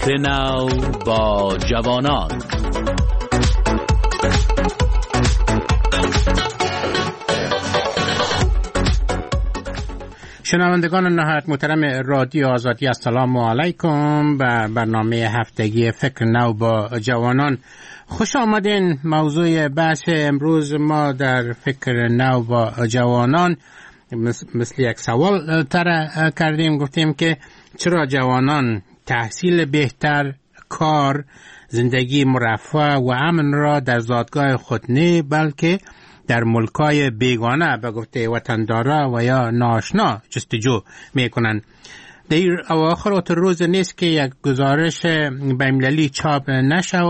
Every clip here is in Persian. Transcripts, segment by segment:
فکر نو با جوانان. شنوندگان نهایت محترم رادیو آزادی، السلام علیکم. به برنامه هفتگی فکر نو با جوانان خوش آمدین. موضوع بحث امروز ما در فکر نو با جوانان مثل یک سوال طرح کردیم. گفتیم که چرا جوانان تحصیل بهتر، کار، زندگی مرفه و امن را در زادگاه خود نه بلکه در ملکای بیگانه به گفته وطندارا و یا ناآشنا جستجو میکنن. در اواخر روز نیست که یک گزارش بین‌المللی چاپ نشه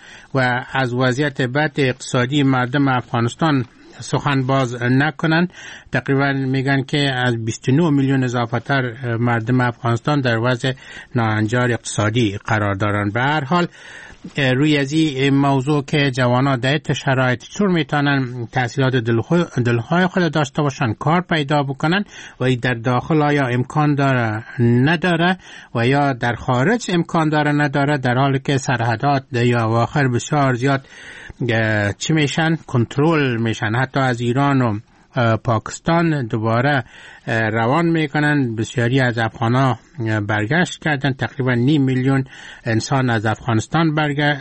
و از وضعیت بد اقتصادی مردم افغانستان سخن باز نکنن. تقریبا میگن که از 29 میلیون اضافتر مردم افغانستان در وضع ناهنجار اقتصادی قرار دارن. به هر حال روی از این موضوع که جوانان در شرایط چطور میتونن تحصیلات دلخواه خود داشته باشن، کار پیدا بکنن و در داخل آیا امکان داره نداره و یا در خارج امکان داره نداره، در حالی که سرحدات یا اواخر بسیار زیاد چی میشن؟ کنترل میشن. حتی از ایران و پاکستان دوباره روان میکنن. بسیاری از افغانا برگشت کردن. تقریبا 5 میلیون انسان از افغانستان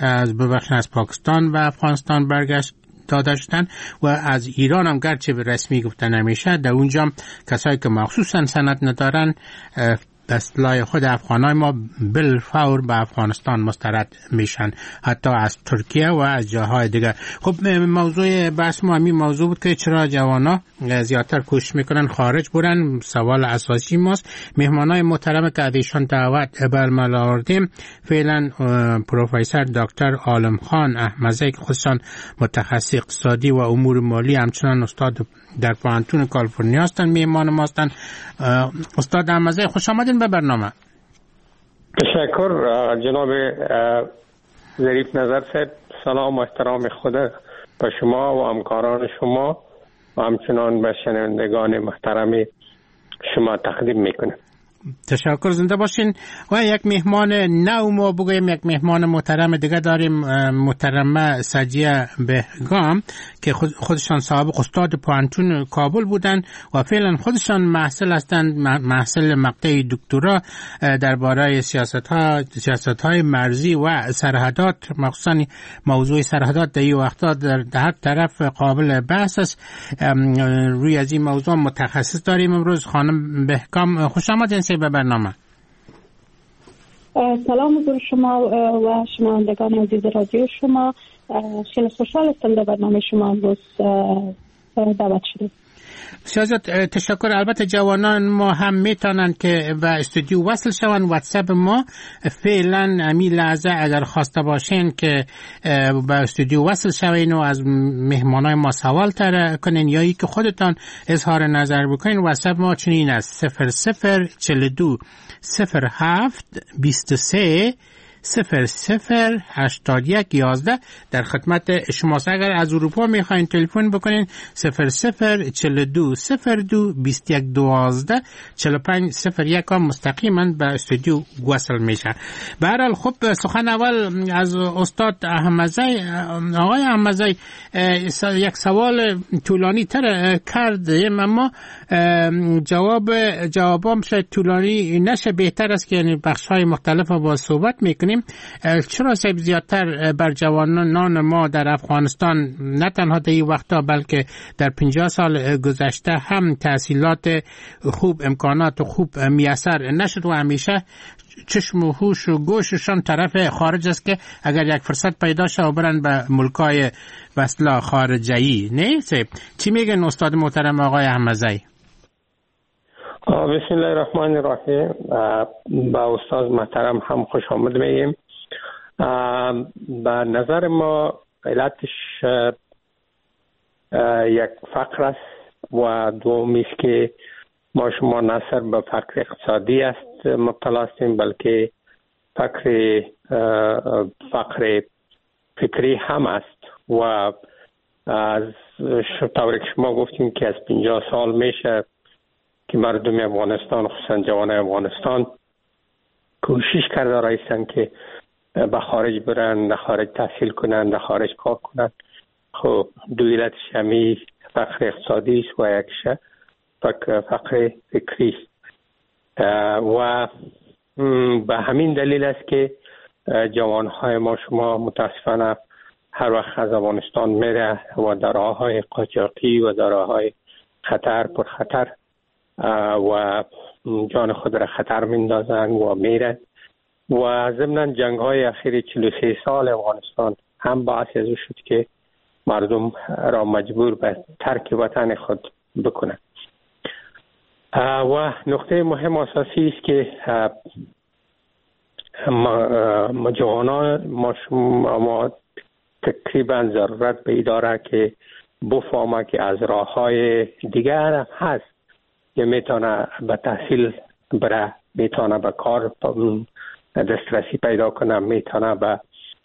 از پاکستان و افغانستان برگشت داده شدن و از ایران هم گرچه به رسمی گفته نمیشه، در اونجا کسایی که مخصوصا سند ندارن به اصطلاح خود افغانای ما بالفور به افغانستان مسترد میشن، حتی از ترکیه و از جاهای دیگر. خب موضوع بحث ما همین موضوع بود که چرا جوانا زیادتر کوشش میکنن خارج برن. سوال اساسی ماست. مهمانای محترم که ازشان دعوت برمال آوردیم فعلا پروفسور دکتر عالم خان احمدزی که خودشان متخصص اقتصادی و امور مالی، همچنان استاد در پوهنتون کالیفرنیا هستند، میهمان ما هستند. استاد احمدزی خوش آمدین به برنامه. تشکر جناب ظریف نظر صاحب. سلام و احترام خود به شما و همکاران شما و همچنان به شنوندگان محترم شما تقدیم میکنم. تشکر، زنده باشین. و یک مهمان نو ما بگویم، یک مهمان محترم دیگه داریم، محترمه سجیه بهگام که خودشان سابق استاد پوهنتون کابل بودن و فعلا خودشان محصل هستند، محصل مقطع دکترا درباره سیاست‌های مرزی و سرحدات، مخصوصا موضوع سرحدات در این وقتا در هر طرف قابل بحث است. روی از این موضوع متخصص داریم امروز. خانم بهگام خوش آمدین به برنامه. سلام حضور شما و شنوندگان عزیز رادیو شما. خیلی خوشحال هستم در برنامه شما امروز دعوت شدید. بسیار تشکر. البته جوانان ما هم میتونن که به استودیو وصل شون. واتساپ ما فعلا همین لحظه اگر خواسته باشین که به استودیو وصل شوین و از مهمانای ما سوال طرح کنین یا ای که خودتان اظهار نظر بکنین، واتساپ ما چنین است: 0042 07 23 008111 در خدمت شماست. اگر از اروپا میخواین تلفن بکنین 0042 02 2112 4501 مستقیما به استودیو وصل میشه. به هر حال خب سخن اول از استاد احمدزی. آقای احمدزی یک سوال طولانی تر کردیم اما جوابم شاید طولانی نشه، بهتر است که یعنی بخش‌های مختلف با صحبت میکنیم. چرا زیادتر بر جوانان ما در افغانستان نه تنها در این وقتا بلکه در 50 سال گذشته هم تحصیلات خوب، امکانات خوب میسر نشد و همیشه چشم و هوش و گوششان طرف خارج است که اگر یک فرصت پیدا شه و برن به ملکای وصلا خارجی. نه چی میگن استاد محترم آقای احمدزی؟ بسم الله الرحمن الرحیم. با استاد محترم هم خوش آمد میگیم. به نظر ما علتش یک فقر است و دومی است که ما شما نه سر به فقر اقتصادی است مبتلا هستیم بلکه فقر فکری هم است و از طوری که شما گفتیم که از 50 سال میشه که مردم افغانستان خصوصا جوان افغانستان کوشش کرده رایستن که به خارج برن، در خارج تحصیل کنن، در خارج کار کنن. خب دو شمی فقر اقتصادی است و یکشه فقر فکری است و به همین دلیل است که جوانهای ما شما متاسفانه هر وقت از افغانستان میره و در راههای قاچاقی و در راههای خطر پر خطر و جان خود را خطر میندازن و میرن و ضمن جنگ های اخیر 43 سال افغانستان هم باعث از شد که مردم را مجبور به ترک وطن خود بکنند. و نقطه مهم اساسی است که جوانان ما تقریبا ضرورت به داره که بفهمه که از راه های دیگر هست که میتونه به تحصیل بره، میتونه به کار دسترسی پیدا کنه، میتونه به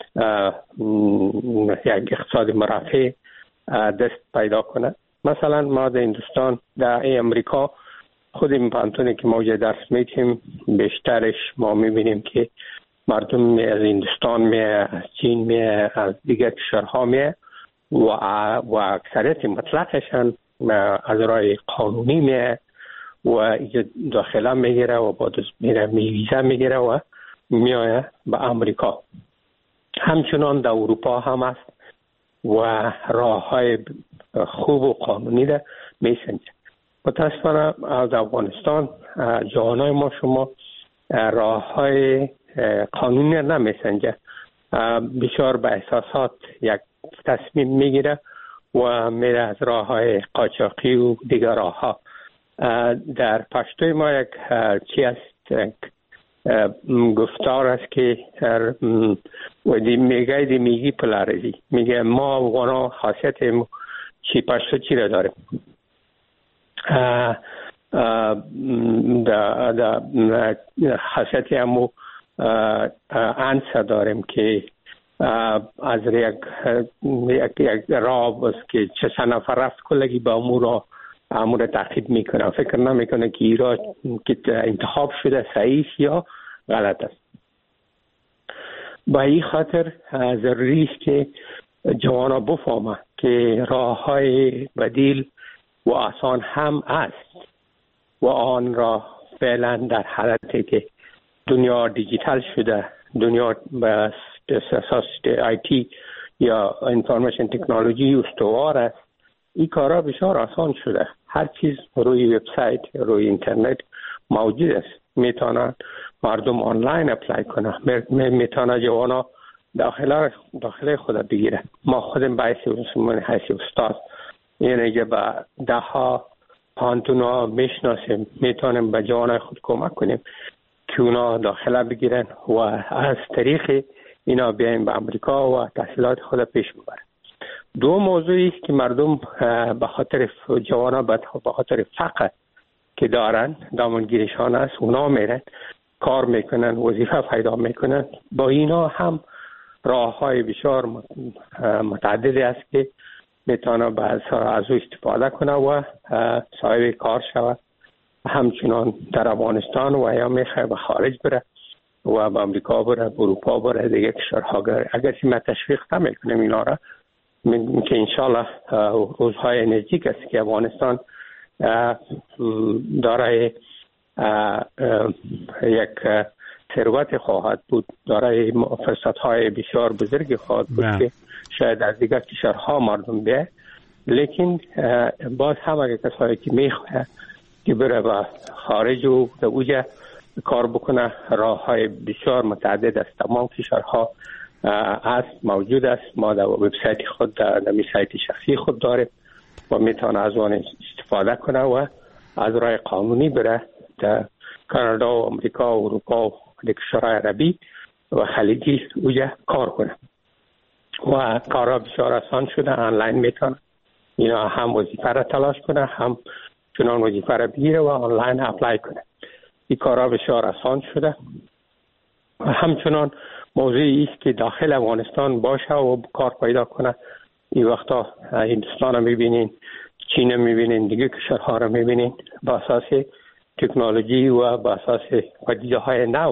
یک اقتصاد مرفه دست پیدا کنه. مثلا ما در هندوستان، در امریکا خود این پانتونی که ما درس میتیم بیشترش ما میبینیم که مردم از هندوستان میه، از چین میه، از دیگر کشورها میه و اکثریت مطلقشان از راه قانونی میه و داخله میگیره و بعد میره ویزا میگیره و میایه به امریکا. همچنان در اروپا هم است و راه های خوب و قانونی ده میسنجه. متاسفانه از افغانستان جوانای ما شما راه های قانونی نمیسنجه، بسیار به احساسات یک تصمیم میگیره و میره از راه های قاچاقی و دیگر راه ها. در پشتوی ما یک چی است گفتار است که میگی پلارزی، میگه ما افغانا خاصیت چی پشتو چی را داریم. خاصیت همو انسا داریم که از یک راه است که چه نفر رفت کلگی به امور تعقیب میکنه، فکر نمیکنه که ایران که انتخاب شده صحیح یا غلط است. با این خاطر ضروری است که جوانا بفهمه که راه های بدیل و آسان هم است و آن را فعلا در حالتی که دنیا دیجیتال شده، دنیا به اساس آیتی یا انفورمیشن تکنولوژی استوار است، این کارا بسیار آسان شده. هر چیز روی وبسایت، روی اینترنت موجود است. میتونن مردم آنلاین اپلای کنه، میتونه جوانا داخل خود بگیره. ما خودم به حیث استاد یعنی که به ده ها پانتونا میشناسیم، میتونیم به جوانای خود کمک کنیم که اونا داخله بگیرن و از طریق اینا بیایم به امریکا و تحصیلات خود پیش ببرن. دو موضوعی است که مردم به خاطر جوانا به خاطر فقر که دارن دامنگیرشان است، اونا میرن کار میکنن، وظیفه پیدا میکنن. با اینا هم راه های بسیار متعددی است که میتونه از او استفاده کنه و صاحب کار شود. همچنان در افغانستان و یا میخواه به خارج بره و به امریکا بره، به اروپا بره، دیگه کشورها بره. اگر ما تشویق نمیکنیم اینا را که انشالله روزهای نزدیک است که افغانستان دارای یک ثروت خواهد بود، دارای فرصت‌های بسیار بزرگی خواهد بود که شاید از دیگر کشورها مردم بیه. لیکن باز هم اگر کسایی که میخواه که بره به خارج و در اوجه کار بکنه، راه های بسیار متعدد است. تمام کشورها است، موجود است. ما در وبسایت خود، در سایت شخصی خود داریم و میتونه از آن استفاده کنه و از راه قانونی بره در کانادا و امریکا و اروپا و کشورهای عربی و خلیجی اوجه کار کنه و کارها بسیار آسان شده. آنلاین میتونه اینا هم وظیفه را تلاش کنه، هم چنان وظیفه را بگیره و آنلاین اپلای کنه. این کارها بسیار آسان شده. همچنان موضوعی است که داخل افغانستان باشه و کار پیدا کنه. این وقتا هندوستان رو میبینین، چین رو میبینین، دیگه کشورها رو میبینین. با اساس تکنولوژی و با اساس پدیده های نو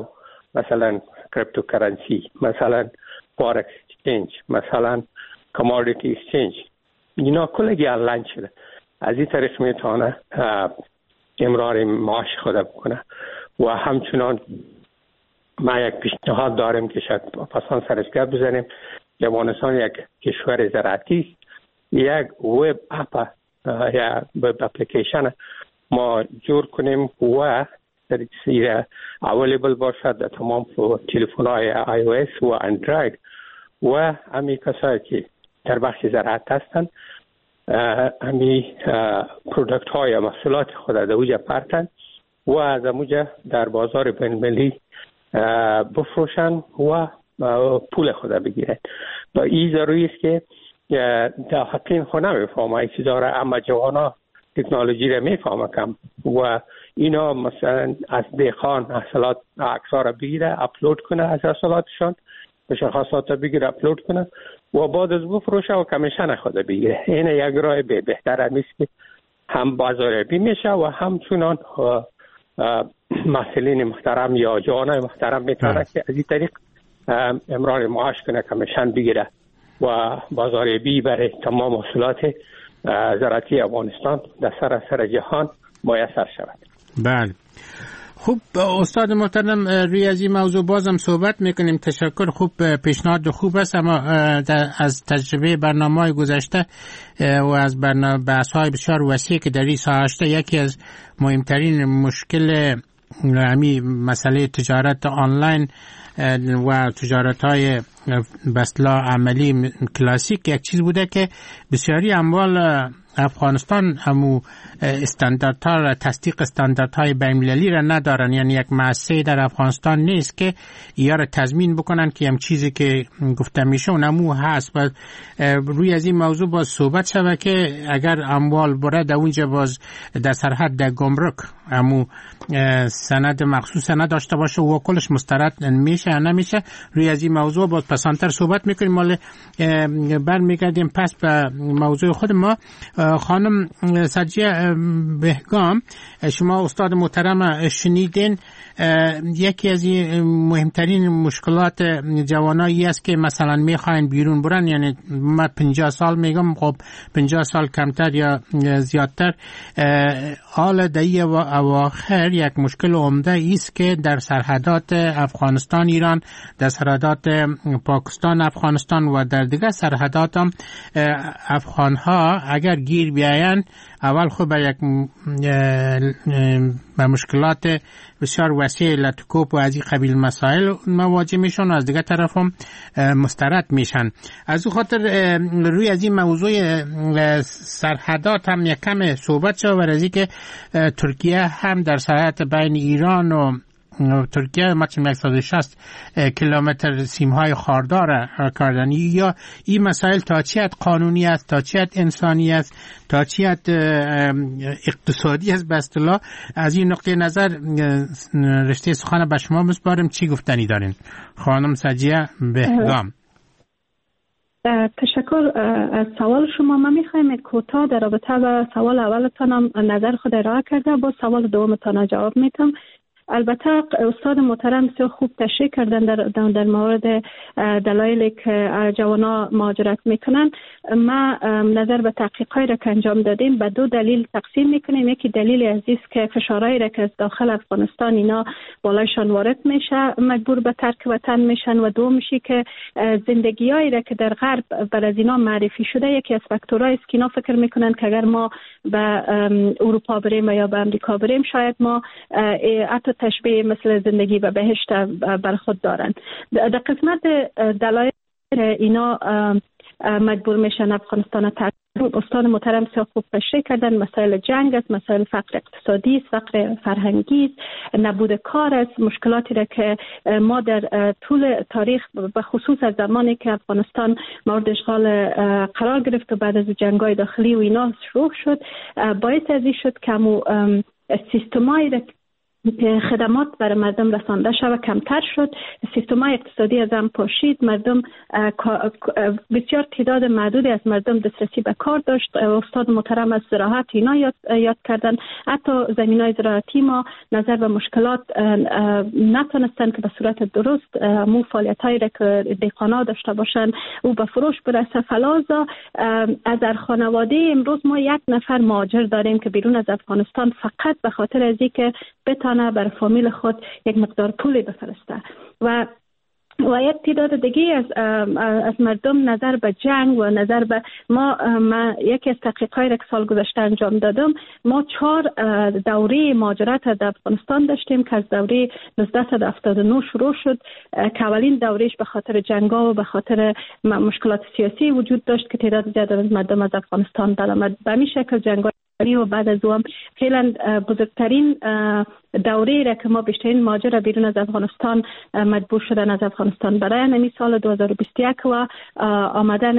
مثلا کریپتوکرنسی، مثلا فارکس اکسچنج، مثلا کامودیتی اکسچنج، اینا کلگی آنلاین شده. از این طریق میتونه امرار معاش خود بکنه. و همچنان ما یک پیشنهاد داریم که شاید پسان سرش گپ بزنیم. افغانستان یک کشور زراعتی، یک وب اپ یا وب اپلیکیشن ما جور کنیم و اویلیبل باشد در تمام تلفن‌های iOS و اندروید و همین کسایی که در بخش زراعت هستند همین پرودکت های محصولات خود در اوجه پرتن و از اوجه در بازار بین‌المللی بفروشن و پول خود بگیرن. و این ضروری است که در حقیقت خود نمیفهمه این چیزا را، اما جوانا تکنولوژی را میفهمه کم و اینا مثلا از دیخان حاصلات عکس‌ها را بگیره اپلود کنه، از حاصلاتشان مشخصات را بگیره اپلود کنه و بعد از بفروشه و کمیشن خود بگیره. این یک راه بهتر است که هم بازاریابی میشه و همچنان محصلین محترم یا جوانای محترم میتونه که از این طریق امرار معاش کنه، کمیشن بگیره و بازاریابی برای تمام محصولات زراعتی افغانستان در سراسر جهان میسر شود. بله. خوب استاد محترم، روی از این موضوع بازم صحبت میکنیم. تشکر. خوب پیشنهاد خوب است، اما از تجربه برنامه‌های گذشته و از بحث‌های بسیار وسیع که در این ساحه است، یکی از مهمترین مشکل همین مسئله تجارت آنلاین و تجارت‌های بسلا عملی کلاسیک یک چیز بوده که بسیاری اموال افغانستان همو استانداردها تصدیق استانداردهای بین‌المللی را ندارن. یعنی یک مؤسسه در افغانستان نیست که یا را تضمین بکنن که هم چیزی که گفته میشه اونمو هست. و روی از این موضوع باز صحبت شده که اگر اموال بره در اونجا باز در سرحد در گمرک همو سند مخصوص نداشته باشه و کلش مسترد میشه نمیشه. روی از این موضوع باز پسانتر صحبت میکنیم. مال برمیگردیم پس به موضوع خود ما. خانم سجیه بهگام، شما استاد محترم شنیدین، یکی از مهمترین مشکلات جوانایی است که مثلا میخواین بیرون برن. یعنی من 50 سال میگم، خب 50 سال کمتر یا زیادتر. حال دهی اواخر یک مشکل عمده است که در سرحدات افغانستان ایران، در سرحدات پاکستان افغانستان و در دیگر سرحدات هم افغانها اگر گیر بیاین اول خود به مشکلات بسیار وسیع لطکوب و از این قبیل مسائل مواجه میشن و از دیگه طرف هم مسترد میشن. از او خاطر روی از این موضوع سرحدات هم یک کم صحبت شد و از این که ترکیه هم در سرحد بین ایران و ترکیه مثلا 160 کیلومتر سیمهای خاردار کردن. یا این مسائل تا چه حد قانونی است، تا چه حد انسانی است، تا چه حد اقتصادی است به اصطلاح. از این نقطه نظر رشته سخن به شما میسپارم. چی گفتنی دارین خانم سجیه بهگام؟ تشکر از سوال شما. من میخوایم کوتاه در رابطه با سوال اولتان نظر خود ارائه کرده، با سوال دومتان جواب میتم. البته استاد محترم بسیار خوب تشریح کردن در مورد دلایلی که جوانا مهاجرت میکنن. ما نظر به تحقیقاتی را که انجام دادیم به دو دلیل تقسیم میکنیم. یکی دلیل عزیز که فشارهایی را که از داخل افغانستان اینا بالایشان وارد میشه مجبور به ترک وطن میشن، و دومشی که زندگیایی را که در غرب بر از اینا معرفی شده یکی از فاکتورهایی است که اینا فکر میکنن که اگر ما به اروپا بریم یا به امریکا بریم شاید ما حتی تشبیه مثل زندگی و بهشت بر خود دارند. در قسمت دلایل اینا مجبور میشن افغانستان ترک. استاد محترم بسیار خوب تشریح کردن. مسائل جنگ است، مسائل فقر اقتصادی است، فقر فرهنگی است، نبود کار است، مشکلاتی را که ما در طول تاریخ به خصوص از زمانی که افغانستان مورد اشغال قرار گرفت و بعد از جنگ‌های داخلی و اینا شروع شد باعث از این شد که سیستمایی را خدمات برای مردم رسانده شود کمتر شد، سیستم‌های اقتصادی از هم پاشید، مردم بسیار تعداد محدودی از مردم دسترسی به کار داشت. استاد محترم از زراعت اینا یاد کردن. حتی زمینای زراعتی ما نظر به مشکلات نتونستن که به صورت درست مو فعالیت‌های را که دهقانا داشته باشن او به فروش برسه. فلازا از هر خانواده امروز ما یک نفر مهاجر داریم که بیرون از افغانستان فقط به خاطر از اینکه بتانه برای فامیل خود یک مقدار پولی بفرسته و یک تعداد دیگه از مردم نظر به جنگ و نظر به ما یکی از تحقیقاتی را که سال گذشته انجام دادم، ما 4 دوره مهاجرت در افغانستان داشتیم که از دوره 1979 شروع شد که اولین دورهش به خاطر جنگا و به خاطر مشکلات سیاسی وجود داشت که تعداد زیاد از مردم از افغانستان درآمد. به همین شکل جنگا و بعد از اون فعلا بزرگترین دوره را که ما بیشترین مهاجر بیرون از افغانستان مجبور شدن از افغانستان برای نمی سال 2021 و آمدن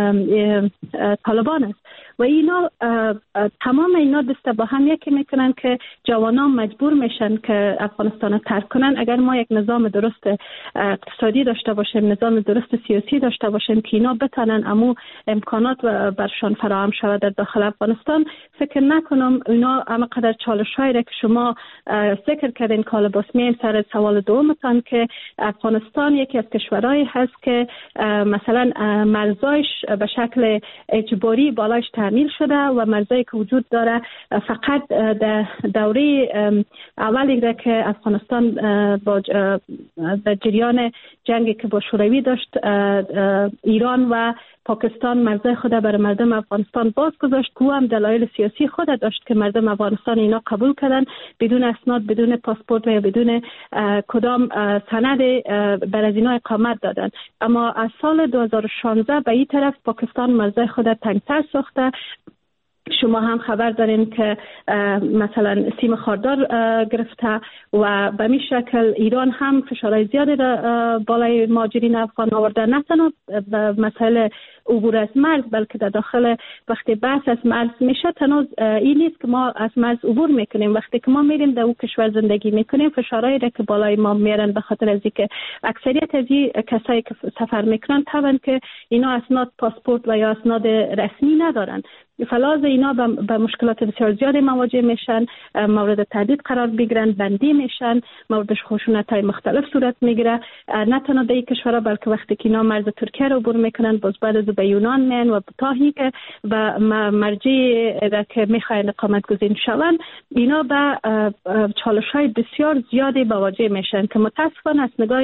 طالبان است و اینا تمام اینا دست با هم یکی میکنن که جوانان مجبور میشن که افغانستان ترک کنن. اگر ما یک نظام درست اقتصادی داشته باشیم، نظام درست سیاسی داشته باشیم که اینا بتونن امو امکانات برشان فراهم شود در داخل افغانستان، فکر نکنم اینا اما قدر چالش‌هایی را که شما ذکر کردین که باز میایم سر سوال دومتان که افغانستان یکی از کشورهایی هست که مثلا مرزایش به شکل اجباری بالایش تعمیل شده و مرزایی که وجود داره فقط در دوره اولی را که افغانستان با در جریان جنگی که با شوروی داشت ایران و پاکستان مرزهای خود برای مردم افغانستان باز گذاشت که هم دلایل سیاسی خود داشت که مردم افغانستان اینا قبول کردن بدون اسناد، بدون پاسپورت و بدون کدام سند بر از اینا اقامت دادن. اما از سال 2016 به این طرف پاکستان مرزهای خود تنگتر ساخته. شما هم خبر دارین که مثلا سیم خاردار گرفته و به این شکل ایران هم فشارهای زیادی را بالای مهاجرین افغان آورده، نه تنها به مسئله عبور از مرز بلکه در داخل وقتی بحث از مرز میشه تنها این نیست که ما از مرز عبور میکنیم، وقتی که ما میریم در اون کشور زندگی میکنیم فشارهایی را که بالای ما میارن به خاطر از اینکه اکثریت از این کسایی که سفر میکنن طبعا که اینا اسناد پاسپورت و یا اسناد رسمی ندارن، فلاز اینا به مشکلات بسیار زیادی مواجه میشن، مورد تهدید قرار بگیرن، بندی میشن، مورد خشونت‌های مختلف صورت میگیره، نه تنها در کشورها بلکه وقتی که اینا مرز ترکیه رو عبور میکنن باز بعد از به یونان میان و تا که به مرجعی که میخواین اقامت گزین شون اینا به چالش‌های بسیار زیادی مواجه میشن که متاسفانه از نگاه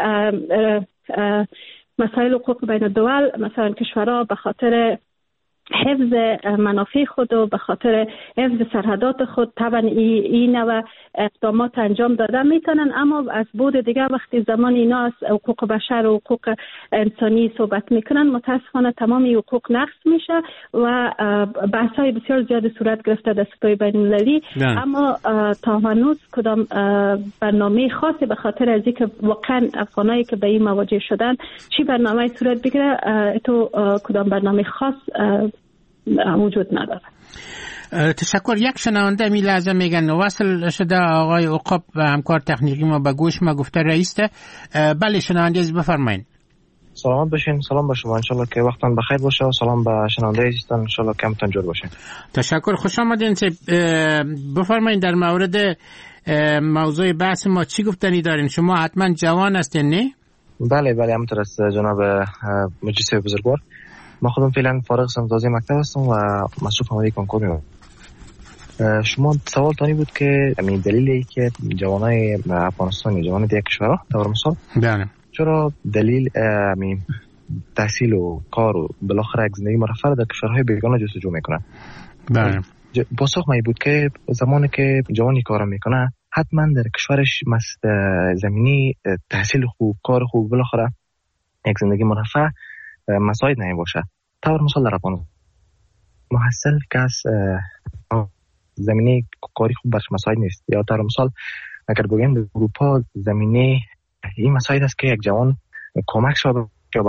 مسائل حقوق بین الدول مثلا کشورها به خاطر حفظ منافع خود و به خاطر حفظ سرحدات خود طبعا این نوع اقدامات انجام داده میتونن، اما از بود دیگه وقتی زمان اینا از حقوق بشر و حقوق انسانی صحبت میکنن متاسفانه تمام حقوق نقض میشه و بحث های بسیار زیاد صورت گرفته در سطح بین المللی، اما تا هنوز کدام برنامه خاصی به خاطر از اینکه واقعا افغانایی که به این مواجه شدن چی برنامه صورت بگیره تو کدام برنامه خاص وجود نداره. تشکر. یک شنونده می لحظه میگن وصل شده آقای عقاب و همکار تکنیکی ما به گوش ما گفته رئیس ده. بله شنونده از بفرمایید. سلامت باشین. سلام به شما، انشالله که وقتان بخیر باشه و سلام به شنونده عزیزتان، انشالله کمتون جور باشین. تشکر. خوش آمدین. بفرمایید در مورد موضوع بحث ما چی گفتنی دارین؟ شما حتما جوان هستین نه؟ بله همونطور است جناب مجلس بزرگوار. ما خودم فعلا فارغ تازه مکتب هستم و مصروف آماده کنکور میام. شما سوال تانی بود که همین دلیلی که جوانای افغانستان جوان دیگه کشورها طور مثال بله چرا دلیل همین تحصیل و کار و بالاخره زندگی مرفه در کشورهای بیگانه جستجو میکنن. بله پاسخ می بود که زمانی که جوانی کار میکنه حتما در کشورش زمینی تحصیل خوب، کار خوب، بالاخره یک زندگی مرفه مساعد نمی باشه. طور مثال در افغانستان محصل کس زمینه کاری خوب برش مساعد نیست، یا طور مثال اگر بگیم در اروپا زمینه این مساعد است که یک جوان کمک شده که برش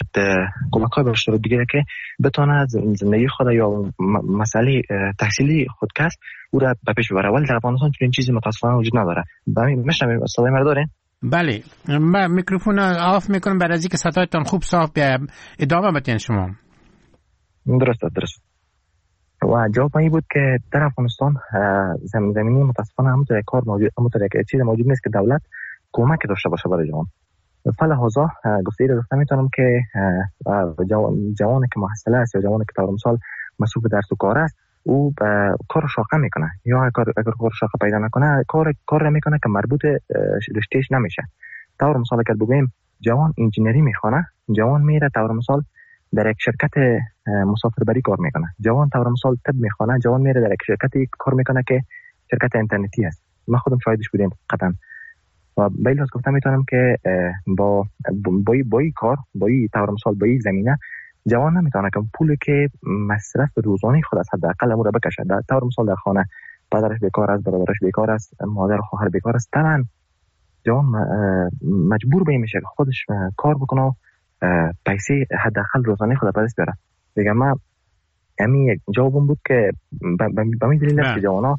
کمک‌های بشر دیگه که بتونه زندگی خود یا مسئله تحصیلی خودکس او را به پیش ببره. ولی در افغانستان چنین چیزی متاسفانه وجود نداره. میشنوید صدای من دارین؟ بله، من میکروفون آف میکنم برای اینکه صدایتان خوب صاف بیاد. ادامه بدین شما. درست. و جواب این بود که در افغانستان زمینی متاسفانه همونطور کار موجود، همونطور یک چیز موجود نیست که دولت کمک داشته باشه برای جوان. فلحاظا گفته رو گفتم میتونم که جوانی که محصله است یا جوانی که تا مثال مصروف درس و کار است، او کار شاقه میکنه یا اگر کار شاقه پیدا نکنه کار میکنه که مربوط رشتهش نمیشه. تا مثال اگر بگویم جوان انجینری میخونه، جوان میره تا مثال در یک شرکت مسافربری کار میکنه، جوان تا مثال طب میخونه، جوان میره در یک شرکتی کار میکنه که شرکت اینترنتی است. من خودم شاهدش بودم قطعا. و به لحاظ گفتم میتونم که با این کار، با این طور مثال با این زمینه جوان نمیتونه که پولی که مصرف روزانه خود از حداقل امور بکشه. در طور مثال در خانه پدرش بیکار است، برادرش بیکار است، مادر و خواهر بیکار است، طبعا جوان مجبور به این میشه که خودش کار بکنه و پیسه حداقل روزانه خود به دست بیاره. دیگه من همین یک جوابم بود که به می دلیل است که جوانا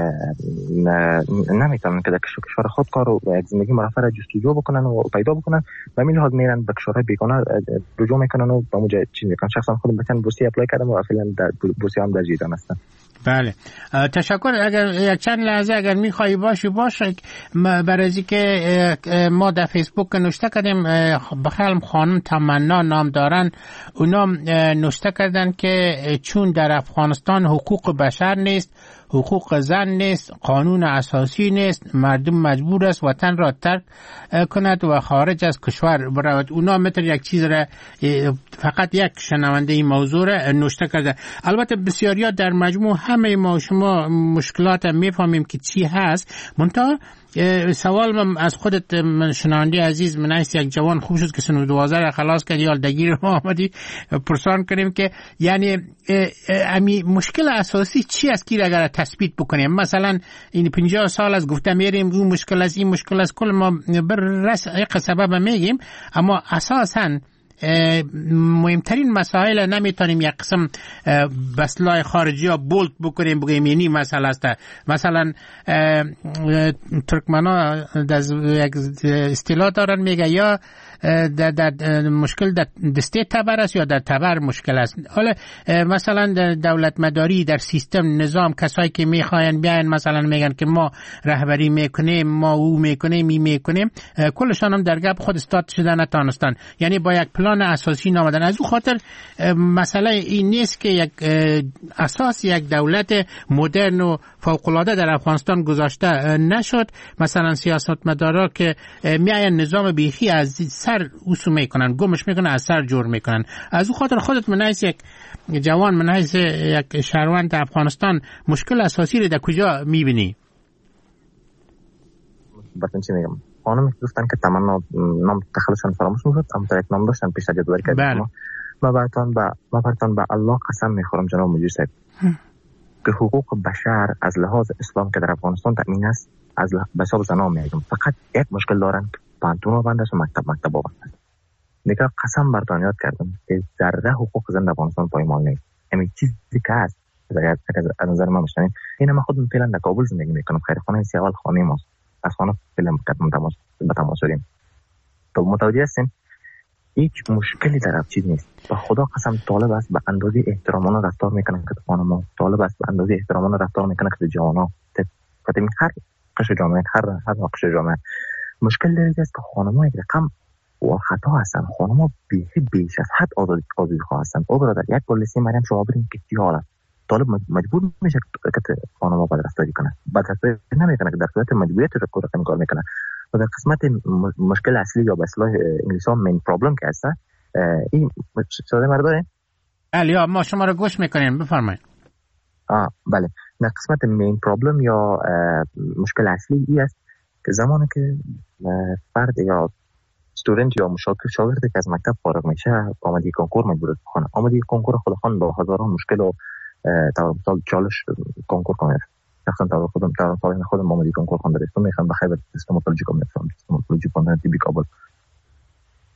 نمیتونن که در کشور خود کار و زندگی مرفه را جستجو بکنن و پیدا بکنن. به همین لحاظ میرن به کشورهای بیگانه رجوع میکنن و به موجه چیز میکنن. شخصا خودم بچن بورسی اپلای کردم و فعلا در بورسی هم در جیدان هستم. بله، تشکر. اگر یک چند لحظه اگر میخوایی باشه برای اینکه ما در فیسبوک نوشته کردیم بخلم خانم تمنا نام دارن، اونا نوشته کردن که چون در افغانستان حقوق بشر نیست، حقوق زن نیست، قانون اساسی نیست، مردم مجبور است وطن را ترک کند و خارج از کشور برود. اونا مثل یک چیز را فقط یک شنونده این موضوع را نوشته کرده. البته بسیاریا در مجموع همه ما و شما مشکلات میفهمیم که چی هست. منتها سوال من از خودت شنونده عزیز، من است یک جوان خوب شد که سن 12 را خلاص کردی، حال دگیر ما آمدی پرسان کنیم که یعنی امی مشکل اساسی چی است که اگر تثبیت بکنیم؟ مثلا این 50 سال از گفته میریم اون مشکل است، این مشکل است، کل ما بر رس سبب میگیم، اما اساساً مهمترین مسائل نمیتونیم یک قسم بسلای خارجی ها بولت بکنیم بگیم یعنی مسئله است. مثلا ترکمنا یک اصطلاح دارن میگه یا در مشکل در دسته تبر است یا در تبر مشکل است. حالا مثلا در دولت مداری، در سیستم نظام، کسایی که میخواین بیان مثلا میگن که ما رهبری میکنیم، ما او میکنیم، می میکنیم، کلشان هم در گپ خود استاد شدن نتانستن. یعنی با یک پلان اساسی نامدن. از اون خاطر مسئله این نیست که یک اساس یک دولت مدرن و فوق‌العاده در افغانستان گذاشته نشد. مثلا سیاستمدارا که میاین نظام بیخی از سر اوسو میکنن، گمش میکنن، از سر جور میکنن. از اون خاطر خودت من حیث یک جوان، من حیث یک شهروند افغانستان مشکل اساسی رو در کجا میبینی؟ بطن چی میگم؟ خانم گفتن که تمنا نام تخلصشان فراموش میشد، اما تا یک نام داشتن پیش جدول کردیم. ما براتون به الله قسم میخورم جناب مجیر صاحب که حقوق بشر از لحاظ اسلام که در افغانستان تأمین است، از بسیار زنا میگم، فقط یک مشکل دارن که پانتون بند است و مکتب بند است. دیگه قسم براتون یاد کردم که ذره حقوق زن در افغانستان پایمال نیست. همین چیزی که هست از نظر من مشتین این ما خودم فعلا در کابل زندگی میکنم، خیرخانه سیاوال خانه ماست، از خانه فیلم کردم به تماس شدیم. تو متوجه هستین هیچ مشکلی در چیز نیست. به خدا قسم طالب است به اندازه احترامانه رفتار میکنن که خانم‌ها، طالب است به اندازه احترامانه رفتار میکنن که جوان‌ها. فتمی هر قشر جامعه، هر قشر جامعه مشکل داره است که خانم‌ها یک رقم و خطا هستن. خانم‌ها بیش از حد آزادی خواه هستن. او برادر یک پلیسی مریم شما بریم که چی حاله طالب مجبور میشه که خانم‌ها بدرفتاری کنه، بدرفتاری نمیکنه که در صورت مجبوریت رقم کار میکنه. و در قسمت مشکل اصلی یا به اصطلاح انگلیسی ها مین پرابلم که هست، این صدای مرا داره؟ بله، ما شما رو گوش میکنیم، بفرمایید. بله، در قسمت مین پرابلم یا مشکل اصلی این است که زمانی که فرد یا استودنت یا شاگردی که از مکتب فارغ میشه آماده کنکور مجبور کنه، آماده کنکور خود خان با هزاران مشکل و تا چالش کنکور کنه. شخصا تا خودم آماده کنکور خوندم، میخوام بخیر به استماتولوژی کنم، استماتولوژی خوندم طبی کابل.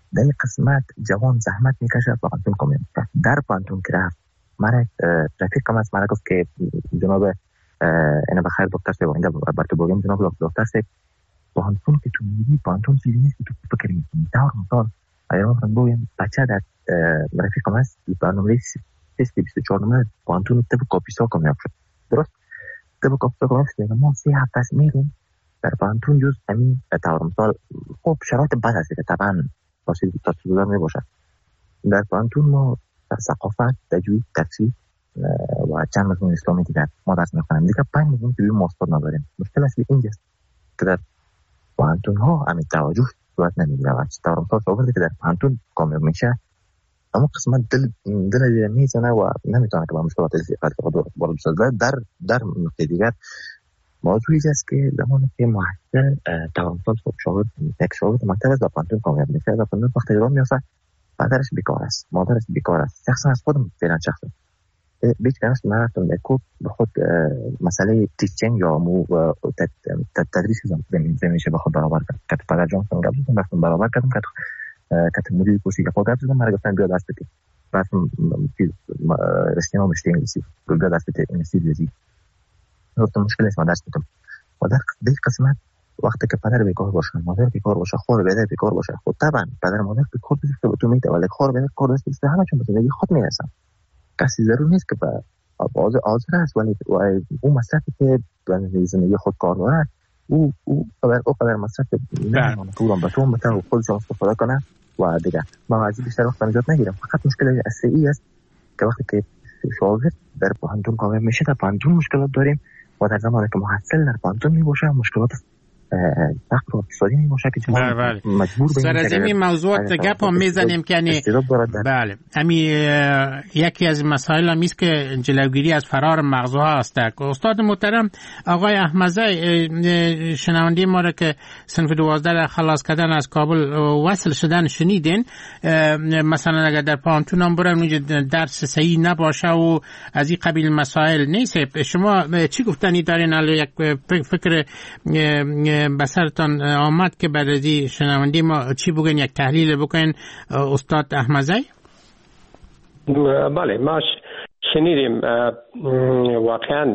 در این قسمت جوان زحمت میکشه پانتون کامیاب میکنه. در پانتون که رفت مرا رفیقم از مرا گفت که جناب اینا بخیر دکتر صاحب اینجا بر تو بگم جناب دکتر صاحب پانتون که تو میری پانتون چیزی نیست که تو فکر میکنی. دور مثال اگر من بگم بچه در رفیقم از برنامه 24 نمره پانتون طب کاپیسا کامیاب شد. درست طب کاپیسا کامیاب شد. ما 3 هفته است میریم در پانتون جز همین دور مثال خب شرایط بد است که طبعا واسه تاثیرگذار میباشد. در پانتون ما در ثقافت، تجوید، تفسیر و چند مضمون اسلامی دیگر ما درس میخونیم. دیگه 5 مضمون که ما استاد نداریم. مشکل اصلی اینجاست که در پانتون ها همین توجه صورت نمیگیره و دور مثال شاگردی که در پانتون کامیاب میشه اما قسمت دل میزنه و نمیتونه که با مشکلات زیاد وارد بشه. در نقطه دیگر موضوعی است که زمانی که محصل دور مثال شاگرد مکتب از پانتون کامیاب میشه و پانتون وقتی راه میافته پدرش بیکار است، مادرش بیکار است. شخصا از خودم فعلا شخصا بیچ کناست من رفتم در کوب به خود مسئله تیچینگ یا تدریس زمینشه به خود برابر کرد. که پدر جان سن گفتم رفتم برابر کردم که مدیر کورسی که خود گفتم مرا گفتن بیا دست بده. رفتم رسیدم مشتی انگلیسی بیا دست بده انگلیسی دیدی. گفتم مشکل است من دست بدم. و در قسمت وقتی که پدر بیکار باشه، مادر بیکار باشه، خور بیادر بیکار باشه، خود طبعا پدر مادر بیکار باشه تو میته ولی خور بیادر کار دست بده همه چون زندگی خود میرسن. کسی ضرور نیست که باز حاضر است ولی اون مصرفی که به زندگی خود کار داره او قدر مصرف نمیمونه که اون بتون بتونه خودش استفاده کنه و دیگه ما از بیشتر وقت نجات نگیرم. فقط مشکل اصلی است که وقتی که شاگرد در پانتون کامیاب میشه در پانتون مشکلات داریم و در زمانی که محصل در پانتون میباشه مشکلات فقر و اقتصادی میباشه که مجبور به سر از این موضوعات گپ هم میزنیم که یعنی بله یکی از مسائل هم است که جلوگیری از فرار مغزها است. استاد محترم آقای احمدزی شنونده ما را که صنف 12 خلاص کردن از کابل وصل شدن شنیدین، مثلا اگر در پانتون هم برن اونجا درس صحیح نباشه و از این قبیل مسائل نیست، شما چی گفتنی دارین؟ یک فکر بسرتان آمد که بعد از شنوندی ما چی بگن، یک تحلیل بکنین استاد احمدزی؟ بله ما شنیدیم واقعا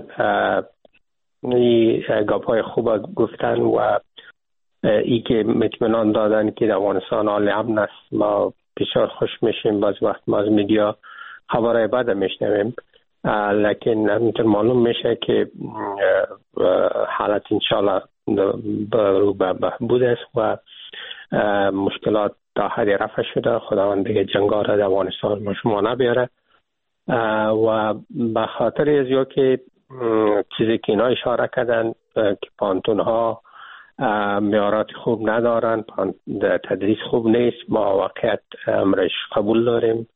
گپ‌های خوب گفتن و ای که اطمینان دادن که در افغانستان حال امن است. ما بسیار خوش میشیم بعض وقت ما از میدیا خبرهای بد میشنویم لیکن همینطور معلوم میشه که حالت انشالله رو به بهبود است و مشکلات تا حد رفع شده. خداوند دیگه جنگا را در افغانستان ما شما نبیاره و به خاطر از یا که چیزی که اینا اشاره کردن که پانتون ها معیارات خوب ندارن، تدریس خوب نیست، ما واقعیت امرش قبول داریم.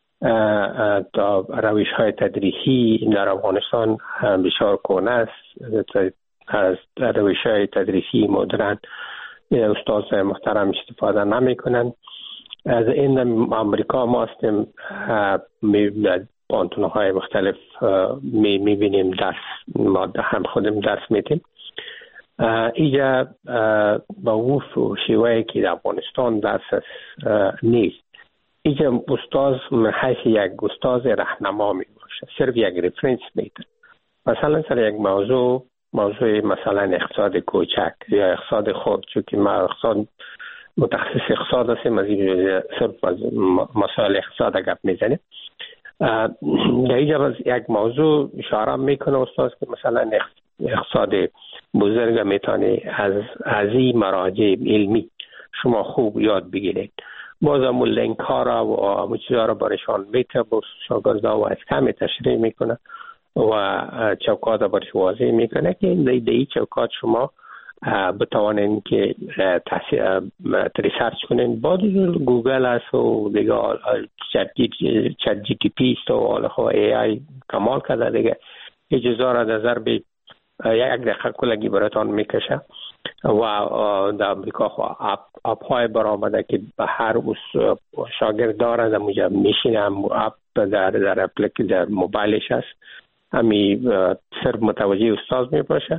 روش های تدریسی در افغانستان بسیار کهنه است. از روش های تدریسی مدرن استاد محترم استفاده نمی کنن. از این امریکا ما هستیم پانتون های مختلف می بینیم درس ما هم خودم درس میتیم. اینجا با وف و شیوهی که در افغانستان درس نیست. اینجا استاد حیث یک استاد راهنما می باشه، صرف یک رفرنس میده. مثلا سر یک موضوع مثلا اقتصاد کوچک یا اقتصاد خرد، چون که ما متخصص اقتصاد هستیم، از صرف از مسائل اقتصاد گپ میزنیم. در اینجا یک موضوع اشاره میکنه استاد که مثلا اقتصاد بزرگ میتونه از این مراجع علمی شما خوب یاد بگیرید. باز همون لینک ها را و همون چیزها را برشان میته با شاگردا و از کمی تشریح میکنه و چوکات برش واضح میکنه که این چوکات شما بتوانین که ریسرچ کنین. بعد گوگل است و دیگه چت جی تی پی است و حالا ای آی کمال کرده دیگه اجازه را نظر به یک دقیقه کلگی براتان میکشه و در امریکا اپ های برآمده که به هر شاگرد داره در موجه میشینه اپ در اپلیکیشن در موبایلش هست، همی صرف متوجه استاد می باشه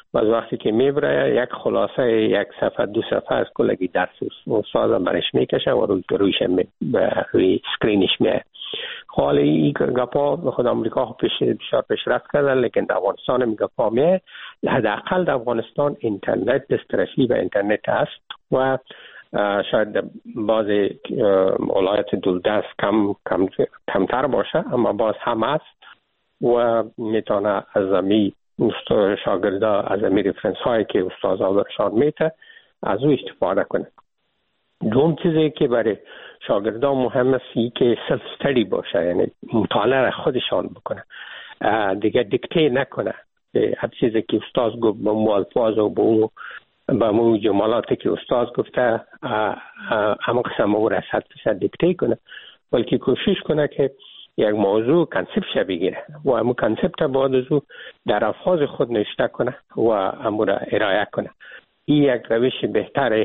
و از وقتی که میبره یک خلاصه یک صفحه دو صفحه از کلگی درس استاد برش میکشه و روی سکرینش میه. حالا این گپا خود آمریکا بسیار پیشرفت کرده، لیکن در افغانستان این گپا میه. حداقل در افغانستان اینترنت دسترسی به اینترنت است و شاید بعض ولایت دوردست کمتر باشه، اما باز هم است و میتونه از امی شاگردا از امی ریفرنس هایی که استادا برشان میته از او استفاده کنه. دوم چیزی که برای شاگردا مهم است این که سلف استدی باشه، یعنی مطالعه خودشان بکنه، دیگه دیکته نکنه هر چیزی که استاد گفت به مو الفاظ و به مو جملاتی که استاد گفته همه قسم او را 100% دیکته کنه، بلکه کوشش کنه که یک موضوع کانسپت بگیره و همون کانسپت بعد از او در الفاظ خود نوشته کنه و همون را ارائه کنه. این یک روش بهتر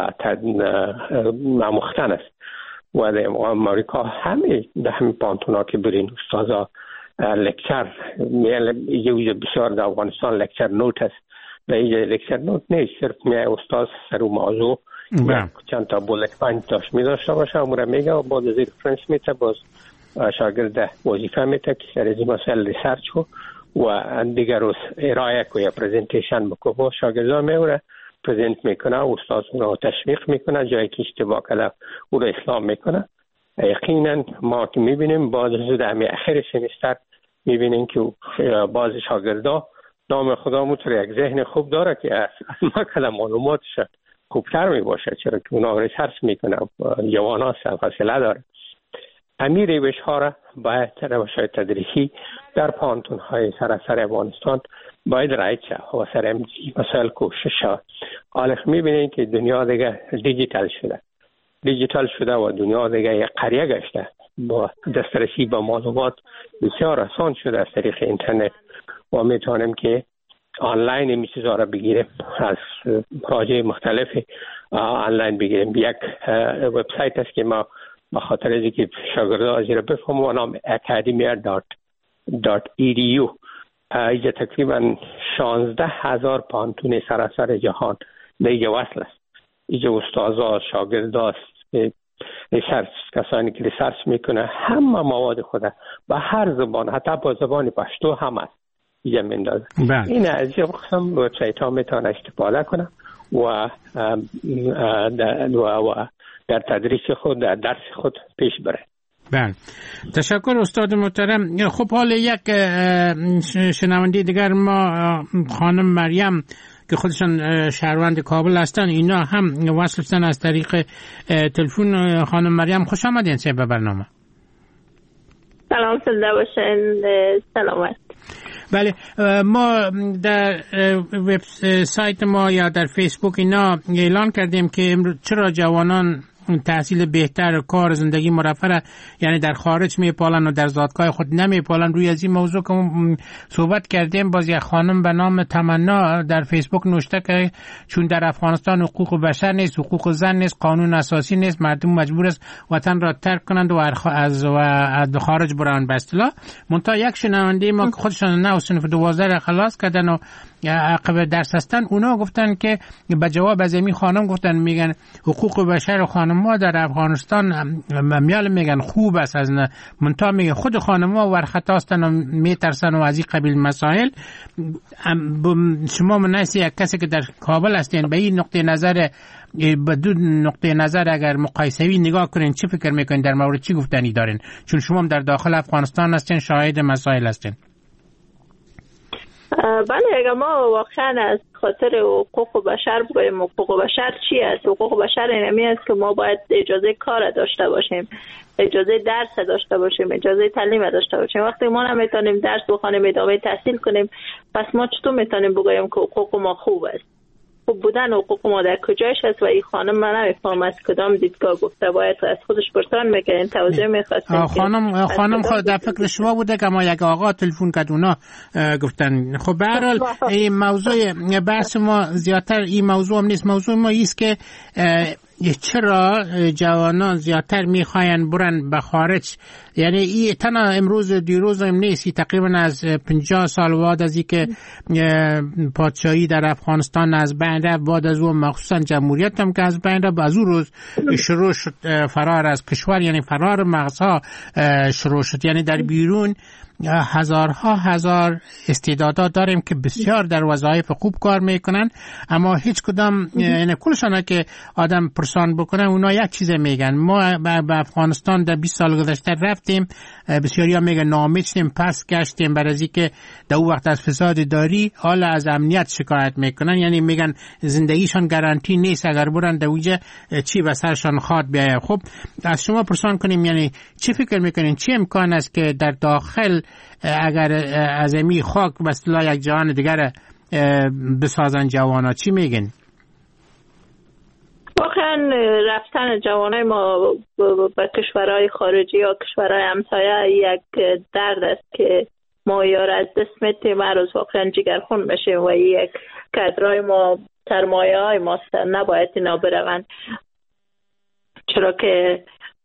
آموختن است و در امریکا همه پانتونا که برین استادا لکچر یه بسیار در افغانستان لکچر نوت است و اینجا لکچر نوت نیست، صرف میای استاد سر و موضوع چند تا بولت پوینت داشت میداشته باشه همون را میگه و بعد از ریفرنس میته باز شاگرد وظیفه میته که سر از این مسئله ریسرچ کو و دیگر روز ارائه کو یا پریزنتیشن بکو با شاگردان میوره پریزنت میکنه و استاد اون رو تشویق میکنه، جایی که اشتباه کرده او رو اصلاح میکنه. یقینا ما که میبینیم بعد از در اخر سمستر میبینیم که بعض شاگردا نام خدا مطور یک ذهن خوب داره که از ما کلا معلوماتش خوبتر میباشه، چرا که اونا ریسرچ میکنه جوان ها فاصله داره. امیر روش ها را باید روش های تدریسی در پانتون های سراسر افغانستان باید رایج شه و سر مسائل کوشش ها. حالا میبینید که دنیا دیگه دیجیتال شده و دنیا دیگه یک قریه گشته، با دسترسی به معلومات بسیار آسان شده از طریق اینترنت و میتونیم که آنلاین این چیزها را بگیریم، از راجع مختلف آنلاین بگیریم. یک وبسایت است که ما به خاطر از اینکه شاگردان از را بفهمم و نام academia.edu اینجا تقریبا 16,000 پانتون سراسر جهان دیگه وصل است. اینجا استادا شاگردا ریسرچ کسانی که ریسرچ میکنه همه مواد خود با هر زبان حتی با زبان پشتو هم است اینجا میندازه. این از این قسم وبسایت ها میتونه استفاده کنه و در تدریس خود در درس خود پیش بره. بله، تشکر استاد محترم. خب حالا یک شنونده دیگر ما خانم مریم که خودشان شهروند کابل هستن، اینا هم وصل شدن از طریق تلفن. خانم مریم خوش آمدین به برنامه. سلام زنده باشین. سلامت. بله، ما در وبسایت ما یا در فیسبوک اینا اعلان کردیم که چرا جوانان تحصیل بهتر، کار، زندگی مرفه یعنی در خارج میپالن و در زادگاه خود نمیپالن. روی از این موضوع که صحبت کردیم، باز یک خانم به نام تمنا در فیسبوک نوشته که چون در افغانستان حقوق بشر نیست، حقوق زن نیست، قانون اساسی نیست، مردم مجبور است وطن را ترک کنند و از خارج برند. به اصطلاح منتها یک شنونده ما که خودشان نه صنف 12 را خلاص کردن و عقب درس هستن، اونا گفتن که به جواب از این خانم گفتن، میگن حقوق بشر خانم‌ها در افغانستان میگن خوب است، از منتها میگه خود خانم‌ها ورخطا هستن و میترسن و از این قبیل مسائل. شما مناسب یک کسی که در کابل هستین به این نقطه نظر، به دو نقطه نظر اگر مقایسه‌ای نگاه کنین چه فکر میکنین در مورد چی گفتنی دارین؟ چون شما هم در داخل افغانستان هستین، شاهد مسائل هستین. بله، اگر ما واقعا از خاطر حقوق بشر بگوییم حقوق بشر چی است؟ حقوق بشر اینمی است که ما باید اجازه کار داشته باشیم، اجازه درس داشته باشیم، اجازه تعلیم داشته باشیم. وقتی ما نمیتونیم درس بخوانیم، ادامه تحصیل کنیم، پس ما چطور میتونیم بگوییم که حقوق ما خوب است؟ خوب بودن حقوق ما در کجاش است؟ و این خانم من نمیفهم از کدام دیدگاه گفته، باید از خودش پرسان میکنین، توضیح میخواستین. خانم خود در فکر شما بوده که ما یک آقا تلفن کرد اونا گفتن. خب به هر حال این موضوع بحث ما زیادتر این موضوع هم نیست. موضوع ما ایست که چرا جوانان زیادتر میخواین برن به خارج؟ یعنی این تنها امروز دیروز هم نیست، تقریبا از 50 سال بعد از اینکه پادشاهی در افغانستان از بین رفت، بعد از اون مخصوصا جمهوریت هم که از بین رفت، از اون روز شروع شد فرار از کشور، یعنی فرار مغزها شروع شد. یعنی در بیرون هزارها هزار استعدادات داریم که بسیار در وظایف خوب کار میکنن، اما هیچ کدام یعنی کلشان که آدم پرسان بکنه اونا یک چیز میگن. ما به افغانستان در 20 سال گذشته رفتیم، بسیاری ها میگن ناامید شدیم، پس گشتیم برای اینکه در اون وقت از فساد داری، حالا از امنیت شکایت میکنن. یعنی میگن زندگیشان گارانتی نیست، اگر برن در اونجا چی به سرشان خواد بیاید. خب از شما پرسان کنیم، یعنی چی فکر میکنین، چی امکان است که در داخل اگر از امی خاک به اصطلاح یک جهان دیگر بسازن جوانا؟ چی میگن؟ واقعا رفتن جوانای ما به کشورهای خارجی یا کشورهای همسایه یک درد است که ما یار از دست میتیم، هر روز واقعا جگرخون میشیم و یک کادرای ما سرمایه های ماست، نباید اینا بروند، چرا که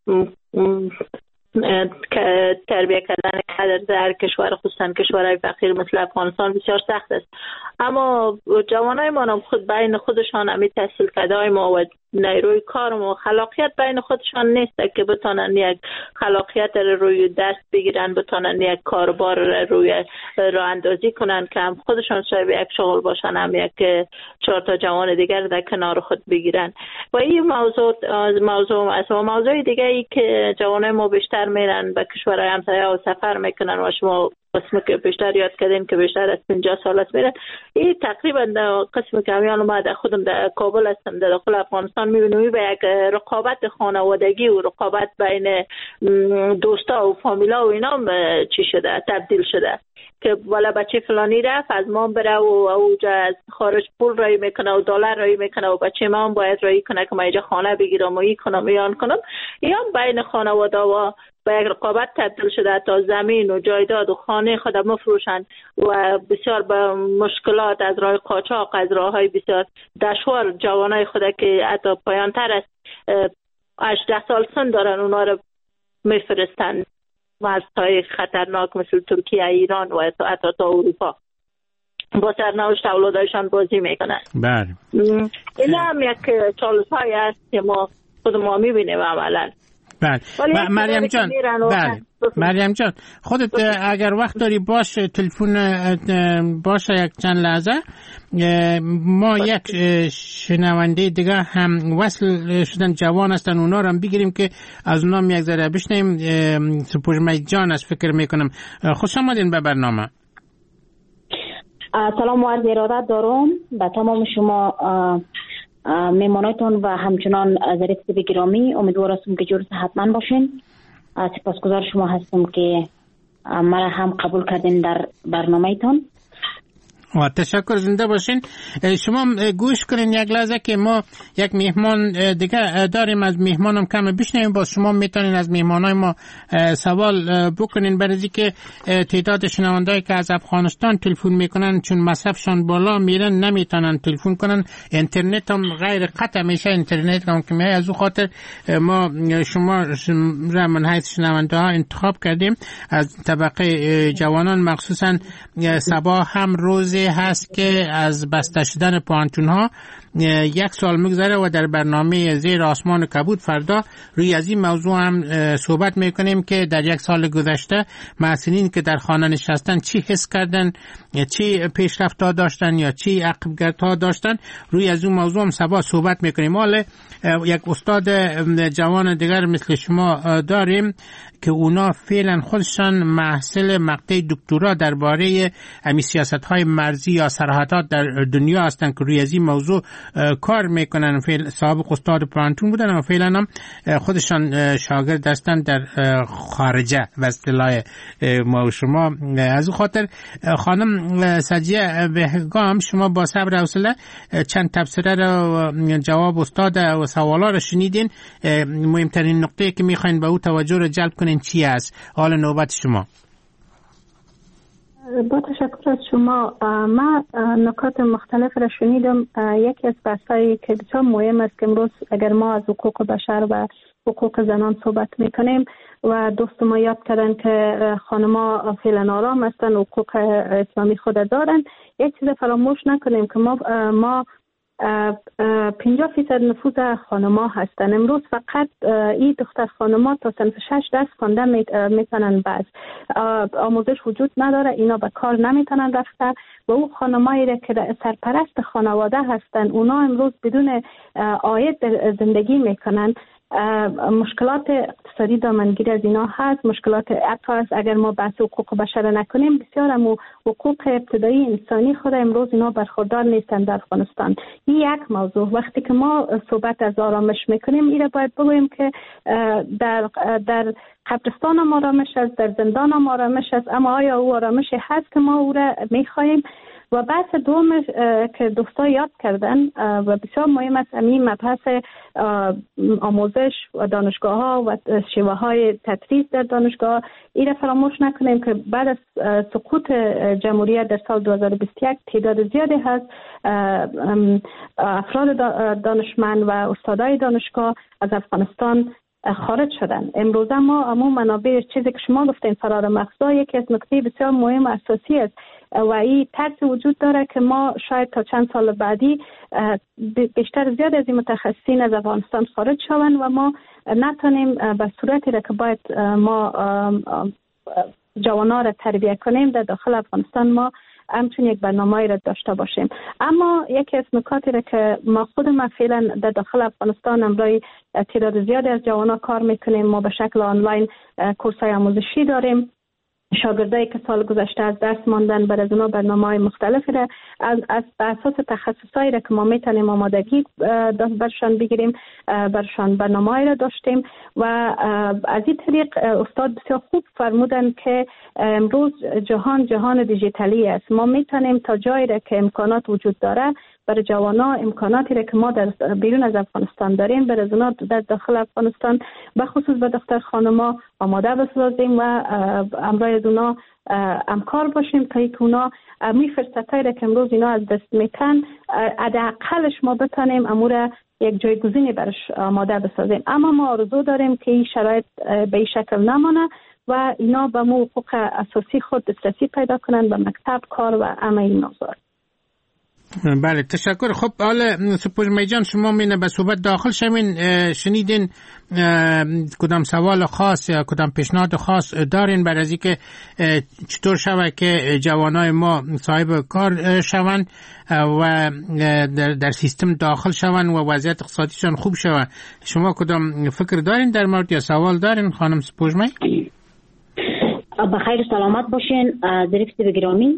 تربیه کردن کادر در کشور خصوصا کشورهای فقیر مثل افغانستان بسیار سخت است. اما جوانای ما هم خود بین خودشان همی تحصیل کرده ما و نیروی کار و خلاقیت بین خودشان نیست که بتونن یک خلاقیت روی دست بگیرن، بتونن یک کاربار روی راه اندازی کنن که هم خودشان صاحب یک شغل باشن، هم یک 4 تا جوان دیگر در کنار خود بگیرن. و این موضوع دیگه ای که جوانای ما بیشتر میرن به کشورهای همسایه و سفر میکنن و شما قسمی که بیشتر یاد کردین که بیشتر از 50 سال است میرن، این تقریبا قسمی که همیان ما در خودم در کابل هستم، در داخل افغانستان میبینیم به یک رقابت خانوادگی و رقابت بین دوستا و فامیلا و اینا چی شده، تبدیل شده که والا بچه فلانی رفت از ما بره و اوجا از خارج پول رایی میکنه و دلار رایی میکنه و بچه ما هم باید رایی کنه که ما اینجا خانه بگیرم و این کنم ایان کنم. این بین خانواده و به یک رقابت تبدیل شده تا زمین و جایداد و خانه خود مفروشن و بسیار به مشکلات از راه قاچاق، از راه های بسیار دشوار جوانای خود که حتی پایان تر است 18 سال سن دارن اونا رو میفرستن مرزهای خطرناک مثل ترکیه، ایران و حتی تا اروپا با سرنوشت اولادایشان بازی میکنن. بله این هم یک چالش‌های است که ما خود ما میبینیم عملا. بله مریم جان، بله مریم جان خودت اگر وقت داری باش تلفن باشه یک چند لحظه، ما یک شنونده دیگه هم وصل شدن جوان هستن، اونا رو هم بگیریم که از اونا یک ذره بشنیم. سپوږمۍ جان از فکر میکنم خوش آمدین به برنامه. سلام و عرض ارادت دارم به تمام شما میمانایتان و همچنان ظریف گرامی. امیدوار هستم که جور صحتمند باشین. سپاسگزار شما هستم که مرا هم قبول کردین در برنامه‌تان. تشکر، زنده باشین. شما گوش کنین یک لحظه که ما یک مهمان دیگه داریم، از مهمانم کم بشنویم، باز شما میتونین از مهمانای ما سوال بکنین، برای اینکه تعداد شنوندهایی که از افغانستان تلفن میکنن چون مصرفشان بالا میرن نمیتونن تلفن کنن، اینترنت هم غیر قطع میشه، اینترنت هم که از اون خاطر ما شما را من حیث شنونده ها انتخاب کردیم از طبقه جوانان، مخصوصا صباح هم روزی هست که از بسته شدن پانتون ها 1 سال میگذره و در برنامه زیر آسمان کبود فردا روی از این موضوع هم صحبت میکنیم که در 1 سال گذشته محصلین که در خانه نشستن چی حس کردن، چی پیشرفت ها داشتن یا چی عقبگرد ها داشتن، روی از اون موضوع هم سبا صحبت میکنیم. حالا یک استاد جوان دیگر مثل شما داریم که اونا فعلا خودشان محصل مقطع دکترا درباره همین سیاست‌های مرزی یا سرحدات در دنیا هستن که روی از این موضوع کار میکنن. سابق استاد پرانتون بودن و فعلا هم خودشان شاگرد هستن در خارجه و اصطلاح ما و شما. از اون خاطر خانم سجیه بهگام، شما با صبر و حوصله چند تبصره رو جواب استاد و سوالا رو شنیدین. مهمترین نقطه که میخواین به او توجه رو جلب کنین چی است؟ حال نوبت شما. با تشکر از شما. من نکات مختلف را شنیدم. یکی از بحثایی که بسیار مهم است که امروز اگر ما از حقوق بشر و حقوق زنان صحبت میکنیم و دوست ما یاد کردن که خانما فعلا آرام هستن، حقوق اسلامی خود دارن، یک چیز فراموش نکنیم که ما 50% نفوذ خانما هستن. امروز فقط این دختر خانما تا صنف 6 درس خوانده میتونن، بعد آموزش وجود نداره، اینا به کار نمیتونن رفته و او خانمایی را که سرپرست خانواده هستن اونا امروز بدون عاید زندگی میکنن. مشکلات اقتصادی دامنگیری از اینا هست، مشکلات حتی اگر ما بحث حقوق بشر نکنیم بسیار هم حقوق ابتدایی انسانی خود امروز اینا برخوردار نیستن در افغانستان. این یک موضوع. وقتی که ما صحبت از آرامش میکنیم ایره باید بگوییم که در قبرستان هم آرامش است، در زندان هم آرامش است، اما آیا او آرامشی هست که ما او را میخواهیم؟ و بحث دوم که دوستا یاد کردن و بسیار مهم است همین مبحث آموزش و دانشگاه ها و شیوه های تدریس در دانشگاه. این را فراموش نکنیم که بعد از سقوط جمهوریت در سال 2021 تعداد زیادی هست افراد دانشمند و استادای دانشگاه از افغانستان خارج شدن. امروز ما عموم منابع چیزی که شما گفتین فرار مغزا یکی از نکته بسیار مهم و اساسی است و این ترس وجود داره که ما شاید تا چند سال بعدی بیشتر زیاد از این متخصصین از افغانستان خارج شوند و ما نتونیم به صورتی را که باید ما جوانان را تربیت کنیم در داخل افغانستان ما همچون یک برنامه‌ای را داشته باشیم. اما یکی از نکاتی را که ما فعلا در داخل افغانستان امروز تعداد زیادی از جوانان کار میکنیم. ما به شکل آنلاین کورس‌های آموزشی داریم. شاگردایی که سال گذشته از درس ماندن بر از اونا برنامه‌های مختلفی را از اساس تخصصایی را که ما میتونیم آمادگی برشان بگیریم برشان برنامه‌ای را داشتیم و از این طریق استاد بسیار خوب فرمودن که امروز جهان دیجیتالی است. ما میتونیم تا جایی را که امکانات وجود داره برای جوانان امکاناتی را که ما در بیرون از افغانستان داریم برای اونا در داخل افغانستان به خصوص به دختر خانما آماده بسازیم و امرای از اونا همکار باشیم تا اینکه اونا می فرصتایی را که امروز اینا از دست میتن حداقلش ما بتانیم امور یک جایگزینی برش آماده بسازیم. اما ما آرزو داریم که این شرایط به این شکل نمانه و اینا به مو حقوق اساسی خود دسترسی پیدا کنند به مکتب، کار و همه این موضوعات. بله تشکر. خب حالا سپوږمۍ جان شما مینه به صحبت داخل شوین، شنیدین کدام سوال خاص یا کدام پیشنهاد خاص دارین برای از اینکه چطور شود که جوانای ما صاحب کار شوند و در سیستم داخل شوند و وضعیت اقتصادیشان خوب شود؟ شما کدام فکر دارین در مورد یا سوال دارین خانم سپوږمۍ؟ بخیر سلامت باشین ظریف گرامی.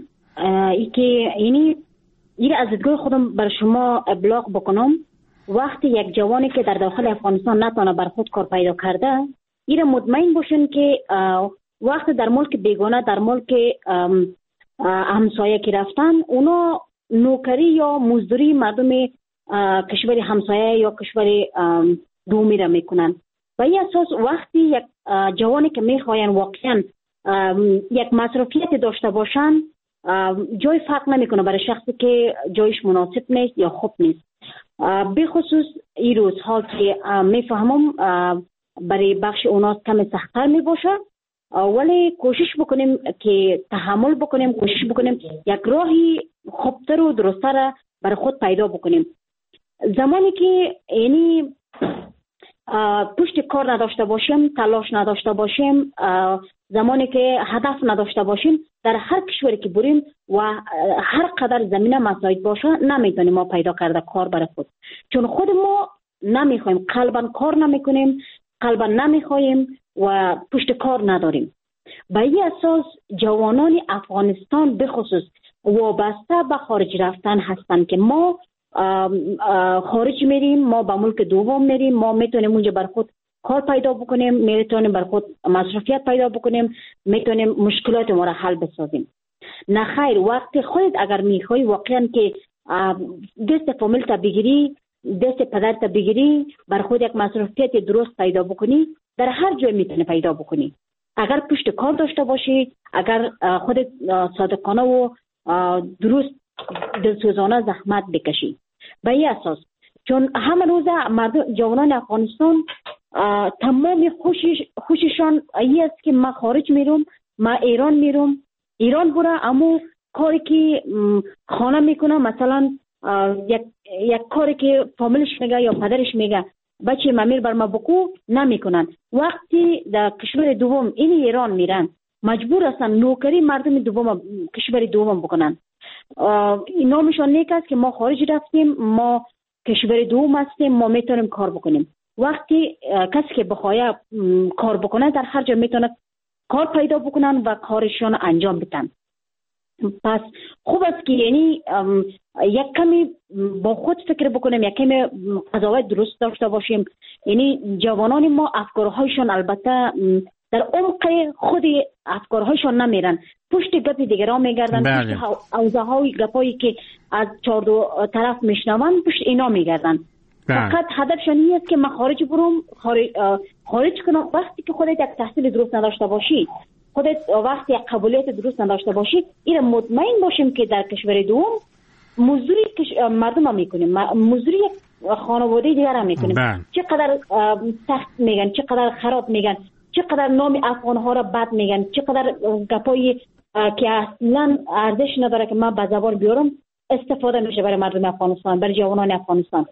یعنی از دیدگاه خودم بر شما ابلاغ بکنم، وقتی یک جوانی که در داخل افغانستان نتونه بر خود کار پیدا کرده این مطمئن باشین که وقتی در ملک بیگانه در ملک همسایه که رفتن اونا نوکری یا مزدوری مردم کشور همسایه یا کشور دومی را میکنن و این اساس وقتی یک جوانی که میخواین واقعا یک مصرفیت داشته باشن جای فرق نمیکنه برای شخصی که جایش مناسب نیست یا خوب نیست. به خصوص این روزها که میفهمم برای بخش اونا کم سخت‌تر میباشه، ولی کوشش بکنیم که تحمل بکنیم، کوشش بکنیم یک راهی خوبتر و درست‌تر برای خود پیدا بکنیم. زمانی که یعنی پشت کار نداشته باشیم، تلاش نداشته باشیم، زمانی که هدف نداشته باشیم، در هر کشوری که بریم و هر قدر زمینه مساعد باشه نمیتونیم ما پیدا کرده کار برای خود، چون خود ما نمیخوایم، قلبا کار نمیکنیم، قلبا نمیخوایم و پشت کار نداریم. به این اساس جوانان افغانستان به خصوص وابسته به خارج رفتن هستن که ما خارج میریم، ما به ملک دوم میریم، ما میتونیم اونجا بر خود کار پیدا بکنیم، میتونیم بر خود مصرفیت پیدا بکنیم، میتونیم مشکلات ما را حل بسازیم. نه خیر، وقتی خودت اگر میخوای واقعا که دست فامیل تا بگیری، دست پدر تا بگیری، بر خود یک مصرفیت درست پیدا بکنی، در هر جای میتونی پیدا بکنی. اگر پشت کار داشته باشی، اگر خود صادقانه و درست دلسوزانه زحمت بکشی. به این اساس چون همه روز مردم جوانان افغانستان تمام خوششان این است که ما خارج میرم، ما ایران میرم، ایران برا امو کاری که خانه میکنه، مثلا یک کاری که فامیلش میگه یا پدرش میگه بچه مامیر بر ما بکو نمیکنن. وقتی در کشور دوم این ایران میرن مجبور هستن نوکری مردم دوم کشور دوم بکنن. نامشان نیک است که ما خارج رفتیم، ما کشور دوم هستیم، ما میتونیم کار بکنیم. وقتی کسی که بخواه کار بکنه در هر جا میتونه کار پیدا بکنن و کارشان انجام بدن. پس خوب است که یعنی یک کمی با خود فکر بکنیم، یک کمی قضاوت درست داشته باشیم. یعنی جوانان ما افکارهایشان البته در عمق خود افکارهایشان نمیرن، پشت گپ دیگران میگردن، پشت اوضاعهای گپایی که از چهار دو طرف میشنون پشت اینا میگردن. فقط هدفشان این است که من خارج برم، خارج کنم. وقتی که خودت یک تحصیل درست نداشته باشی، خودت وقتی یک قبولیت درست نداشته باشی، این مطمئن باشیم که در کشور دوم مزدوری مردم هم میکنیم، مزدوری خانواده دیگر هم میکنیم. چقدر سخت میگن، چقدر خراب میگن، چقدر نام افغان ها را بد میگن، چقدر گپایی که اصلا ارزش نداره که من به زبان بیارم استفاده میشه برای مردم افغانستان، برای جوانان افغانستان.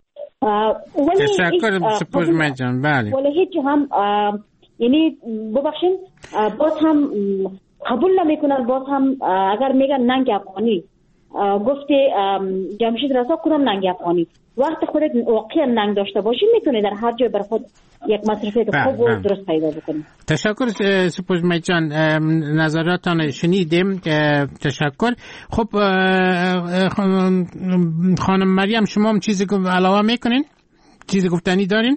تشکر سپوز میجان. بله ولی هیچ هم یعنی ببخشین باز هم قبول نمیکنن، باز هم اگر میگن ننگ افغانی، گفته جمشید رضا کدام ننگ افغانی، وقت خودت واقعا ننگ داشته باشی میتونی در هر جای بر خود یک مصرفیت خوب و درست پیدا بکنی. تشکر سپوز میجان، نظراتان شنیدیم. تشکر. خب خانم مریم شما هم چیزی علاوه میکنین؟ چیزی گفتنی دارین؟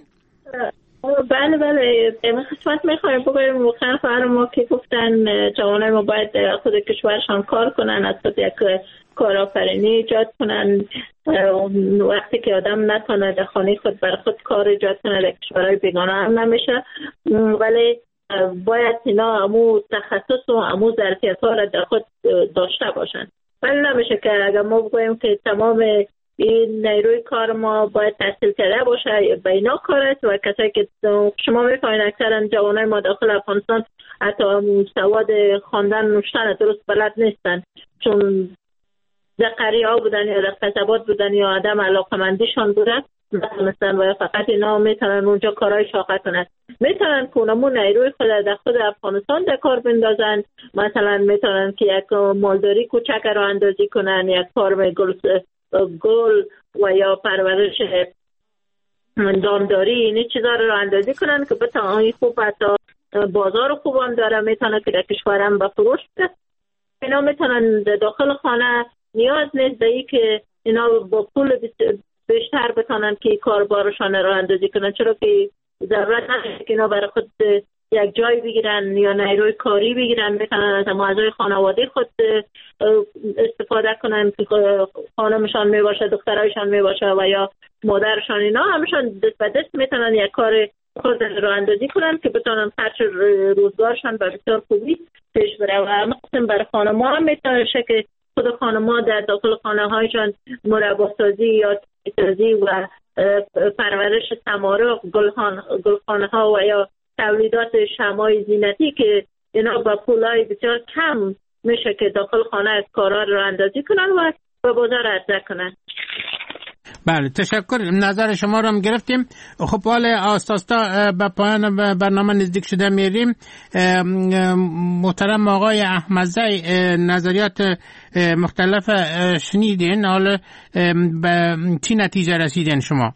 بله به خدمت میخوایم بگویم واقعا خواهر ما که گفتن جوانای ما باید خود کشورشان کار کنن، از خود یک کارآفرینی ایجاد کنن. وقتی که آدم نتونه در خانه خود بر خود کار ایجاد کنه در کشورهای بیگانه هم نمیشه، ولی باید اینا امو تخصص و امو ظرفیت‌ها را در خود داشته باشن. ولی نمیشه که اگر ما بگویم که تمام این نیروی کار ما باید تحصیل کرده باشه به اینا کار است و کسایی که شما میفهمین اکثرا جوانای ما داخل افغانستان حتی سواد خواندن نوشتن درست بلد نیستن، چون در قریه ها بودن یا در قصبات بودن یا آدم علاقمندیشان بودن نتونستن و فقط اینا میتونن اونجا کارهای شاقه کنن. میتونن که اونمون نیروی خود در خود افغانستان در کار بندازن. مثلا میتونن که یک مالداری کوچک رو اندازی کنن، یک فارم گل و یا پرورش دامداری، این چیزا رو اندازی کنن که بتونن خوب حتی بازار خوب هم داره، میتونن که در کشورم به فروش بده. اینا میتونن داخل خانه نیاز نیست به این که اینا با پول بیشتر بتونن که کاربارشان رو اندازی کنن، چرا که ضرورت نداره که اینا برای خود یک جای بگیرن یا نیروی کاری بگیرن. میتونن از اعضای خانواده خود استفاده کنن که خانمشان میباشه، دخترایشان میباشه و یا مادرشان، اینا همشان دست به دست میتونن یک کار خود رو اندازی کنن که بتونن خرج روزگارشان به بسیار خوبی پیش بره. و مثلا برای خانم‌ها هم میتونه که خود خانم‌ها در داخل خانه‌هایشان مرباسازی یا تیزی و پرورش تمارق، گلخانه‌ها و یا تولیدات شمعای زینتی که اینا با پولای بسیار کم میشه که داخل خانه از کارا رو اندازی کنن و به بازار عرضه کنن. بله تشکر، نظر شما رو هم گرفتیم. خب حالا آستاستا به پایان برنامه نزدیک شده میریم. محترم آقای احمدزی نظریات مختلف شنیدین، حالا به چی نتیجه رسیدین شما؟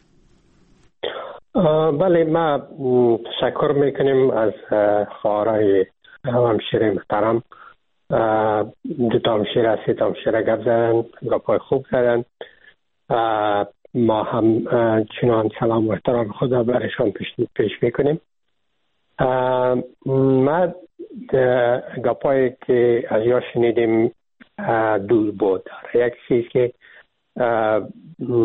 بله ما تشکر میکنیم از خواهرای همشیره محترم. دو تا همشیره سه تا همشیره گپ زدن، گپای خوب زدن. ما هم چنان سلام و احترام خدا برشان پیش میکنیم. ما گپایی که از یا شنیدیم دو بود. یک چیز که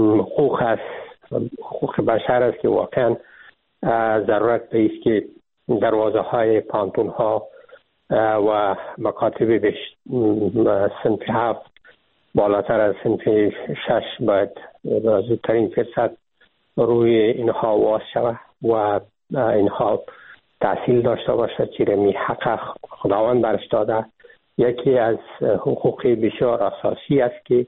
حقوق است، حقوق بشر است که واقعا ضرورت است که دروازه های پانتون ها و مکاتب صنف 7 بالاتر از صنف 6 باید زودترین فرصت روی اینها واس شود و اینها تحصیل داشته باشد، چیره می حق خداوند برش داده. یکی از حقوق بسیار اساسی است که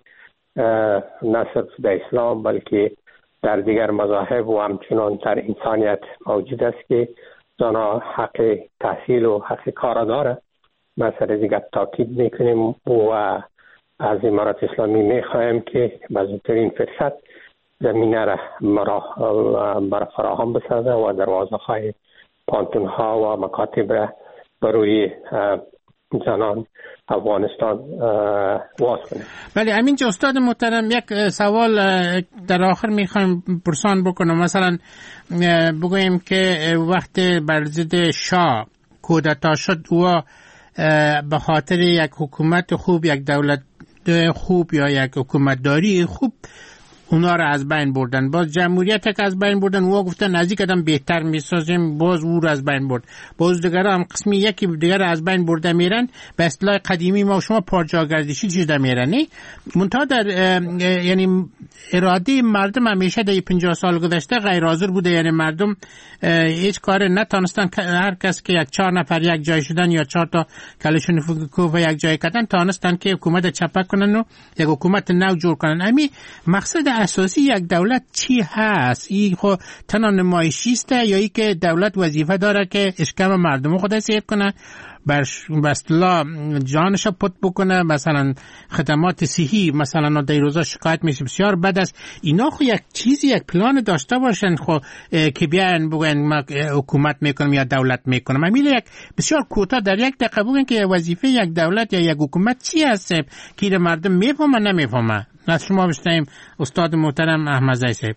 نه صرف در اسلام بلکه در دیگر مذاهب و همچنان در انسانیت موجود است که زنها حق تحصیل و حق کار داره. مثلا دیگر تاکید میکنیم و از امارات اسلامی میخواهیم که بزرگترین فرصت زمینه را برای فراهم بسازه و دروازه های پانتون ها و مکاتب را بروی زنان افغانستان واس کنه. بله همینجا استاد محترم یک سوال در آخر میخوایم پرسان بکنم. مثلا بگوییم که وقت بر ضد شاه کودتا شد و به خاطر یک حکومت خوب، یک دولت خوب یا یک حکومت داری خوب اونا را از بین بردن. باز جمهوریت که از بین بردن و گفتن از این قدم بهتر میسازیم، باز او را از بین برد. باز دیگر هم قسمی یکی دیگر از بین برده میرن. به اصطلاح قدیمی ما شما پارجاگردشی شده میرن. منتها در یعنی اراده مردم همیشه در 50 سال گذشته غیر حاضر بوده. یعنی مردم هیچ کار نتونستن. هر کس که 4 نفر یک جای شدن یا 4 تا کلاشینکوف یک جای کردن تونستن که حکومت چپک کنن و یک حکومت نو جور کنن. همین مقصد اساسی یک دولت چی هست؟ این خو تنها نمایشی است یا ای که دولت وظیفه داره که اشکم مردم خود سید کنه، به اصطلاح جانش پت بکنه، مثلا خدمات صحی مثلا در روزا شکایت میشه بسیار بد است. اینا خو یک چیزی یک پلان داشته باشن خو که بیان بگن ما حکومت میکنم یا دولت میکنم. همین یک بسیار کوتاه در یک دقیقه بگن که وظیفه یک دولت یا یک حکومت چی هست که مردم میفهمن نمیفهمن. از شما بشنویم استاد محترم احمدزی صاحب.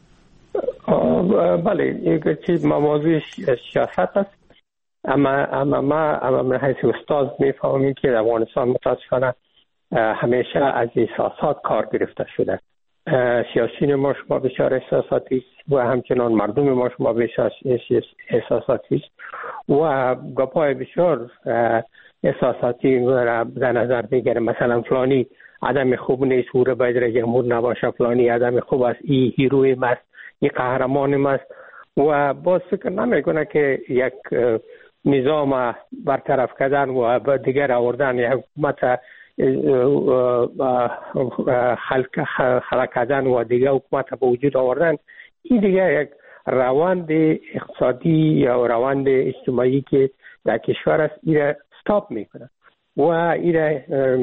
بله یک چیز موضوع سیاست است، اما ما من حیث استاد میفهمیم که افغانستان متاسفانه همیشه از احساسات کار گرفته شده. سیاسیون ما شما بسیار احساساتی است و همچنان مردم ما شما بسیار احساساتی است و گپای بسیار احساساتی را در نظر بگیره. مثلا فلانی آدم خوب نیست، او را باید رئیس جمهور نباشه، فلانی آدم خوب است، این هیروی ماست، این قهرمان ماست و باز فکر نمیکنه که یک نظام برطرف کردن و دیگر آوردن یک حکومت خلق کردن و دیگر حکومت به وجود آوردن این دیگر یک روند اقتصادی یا روند اجتماعی که در کشور است این را استاپ میکنه و این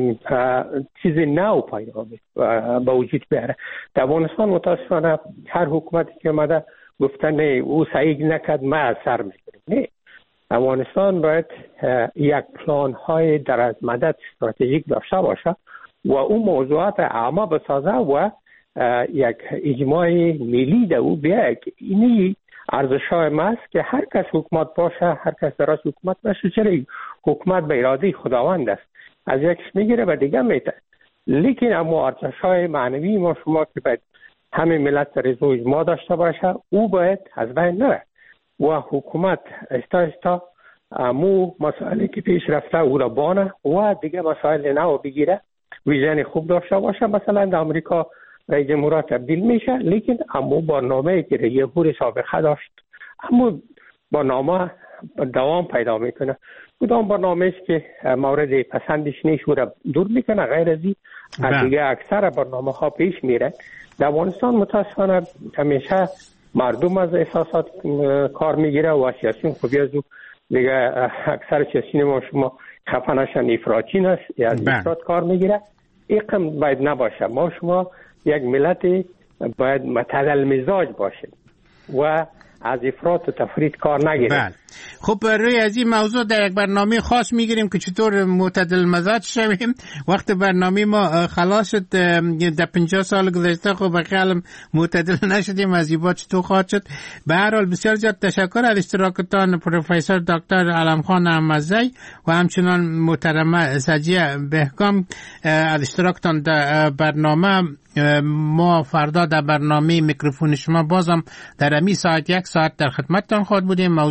چیز نو پیدا به وجود بیاره. در افغانستان متاسفانه هر حکومتی که اومده گفتن نه او صحیح نکرد ما از سر میکنیم. نه، افغانستان باید یک پلان های دراز مدت استراتژیک داشته باشه و اون موضوعات عامه بسازه و یک اجماع ملی در او بیاید. اینی ارزش های ما است که هر کس حکومت باشه، هر کس دراز حکومت باشه، چرا حکومت به اراده خداوند است، از یکش میگیره و دیگه میده. لیکن اما ارزش های معنوی ما شما که باید همه ملت در ازو اجماع داشته باشه او باید از بین نره و حکومت استا استا مو مسائلی که پیش رفته او را بانه و دیگه مسائل نو بگیره، ویژن خوب داشته باشه. مثلا در امریکا رئیس جمهور تبدیل میشه لیکن اما برنامه‌ای که رئیس جمهور سابقه داشت اما برنامه دوام پیدا میکنه. کدام برنامه است که مورد پسندش نیست او را دور میکنه، غیر از این دیگه اکثر برنامه ها پیش میره. در افغانستان متاسفانه همیشه مردم از احساسات کار میگیره و سیاسیون خوبی از او دیگه اکثر سیاسیون ما شما خفنشان افراطی است یا از افراط کار میگیره. این باید نباشه. ما شما یک ملت باید معتدل مزاج باشیم و از افراط و تفرید کار نگیریم. خب روی از این موضوع در یک برنامه خاص میگیریم که چطور معتدل مزاج شویم. وقت برنامه ما خلاص شد در 50 سال گذشته، خب بخیالم معتدل نشدیم، از این چطور خواهد شد. به هر حال بسیار زیاد تشکر از اشتراکتان پروفسور دکتر علمخان احمدزی و همچنان محترمه سجیه بهکام از اشتراکتان در برنامه. ما فردا در برنامه میکروفون شما بازم در امی ساعت 1 ساعت در خدمتتان خواهد بودیم. موضوع بحث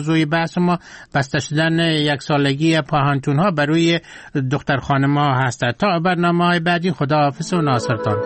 بحث ما بسته شدن یک سالگی پاهانتون ها برای دختر خانم ها هست. تا برنامه های بعدی خداحافظ و ناصرتان.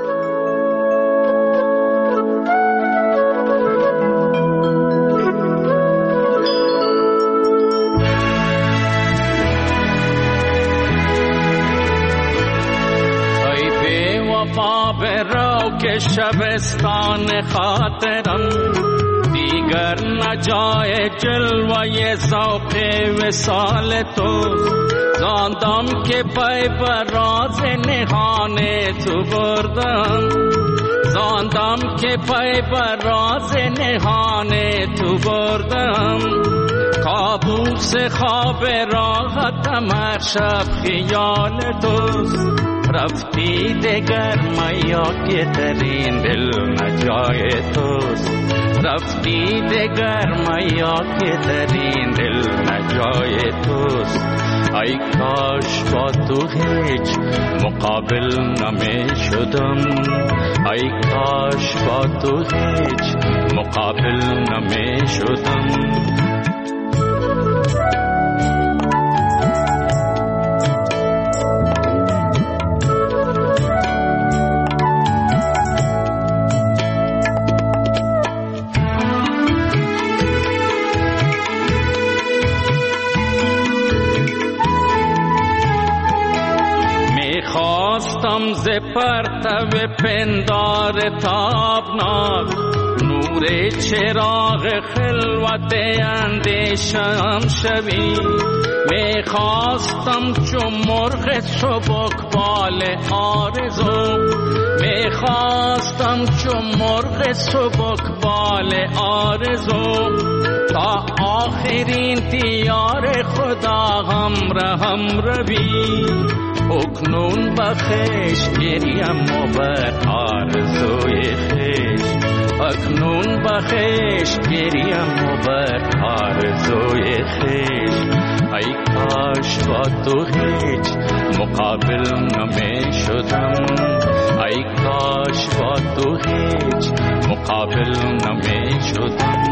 که شبستان خاطرم دیگر نجای جلوه ذوق وصال تو، زاندم که پای بر راز نهان تو بردم، زاندم که پای بر راز نهان تو بردم، کابوس خواب راحتم هر شب خیال توست، رفتی دگر میا که ترین دل نجای توست، رفتی دگر میا که ترین دل نجای توست، ای کاش با تو هیچ مقابل نمی شدم، ای کاش با تو هیچ مقابل نمی شدم. خواستم ز پرتو پندار تابناک نور چراغ خلوت اندیشم شوی، می خواستم چون مرغ سبکبال آرزو، می خواستم چون مرغ سبکبال آرزو، تا آخرین دیار خدا هم روی، اکنون بخش گریم و بر آرزوی خیش، اکنون بخش گریم و بر آرزوی خیش، ای کاش با تو هیچ مقابل نمی شدم، ای کاش با تو هیچ مقابل نمی شدم.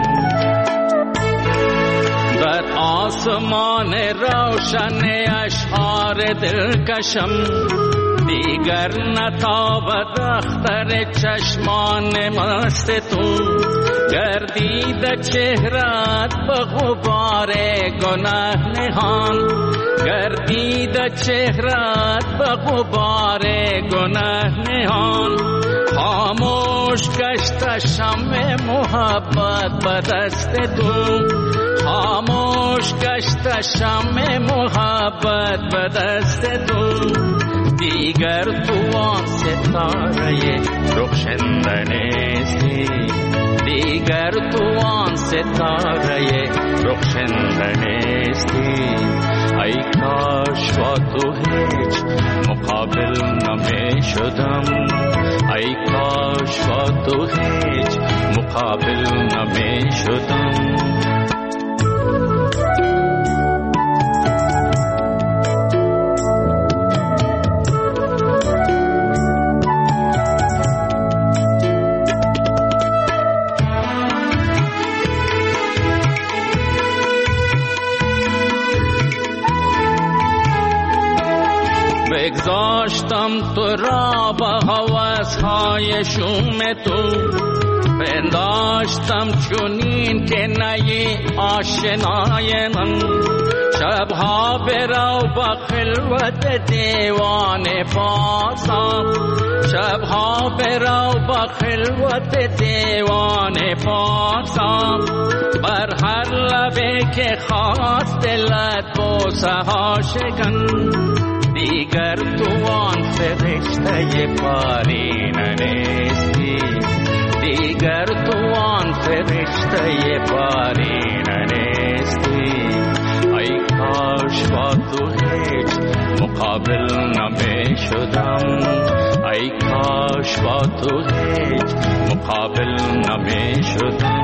در آسمان روشن اشعار دلکشم دیگر نتابد اختر چشمان مست تو، گردید چهرت به غبار گناه نهان، گردید چهرت به غبار گناه نهان، خاموش گشت شمع محبت به دست تو، خاموش گشت شمع محبت به دست تو، دیگر تو آن ستاره رخشنده نیستی، دیگر تو آن ستاره رخشنده نیستی، ای کاش با تو هیچ مقابل نمی شدم، ای کاش با تو هیچ مقابل نمی شدم. بگذاشتم تو را با هوس‌های شوم تو، پنداشتم چونین که نی آشنای من، شبها برو با خلوت دیوان پارسا، شبها برو با خلوت دیوان پارسا، بر هر لبه که خواست دلت بوسه ها شکن، دیگر تو آن فرشته پارینه نیستی، دیگر تو آن فرشته پارینه نیستی، ای کاش با تو هیچ مقابل نمی شدم، ای کاش با تو هیچ مقابل نمی شدم.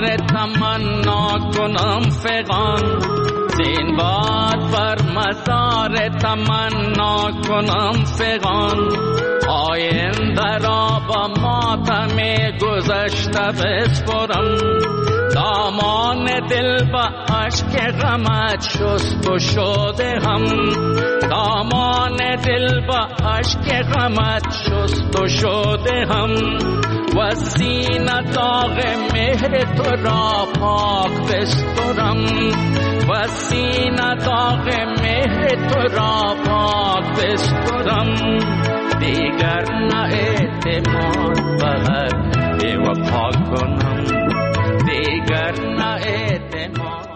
بار تمنا کنم فغان، زین باد بر مزار تمنا کنم فغان. آینده را با ماتم گذشته بسپرم، دامان دل با عشق غمت شست و شده هم، دامان دل با عشق غمت شست و شده هم. و سینه داغ مهر تو را پاک بسترم، و سینه داغ مهر تو را پاک بسترم. دیگر نه اعتماد بر بی وفا کنم، دیگر نه اعتماد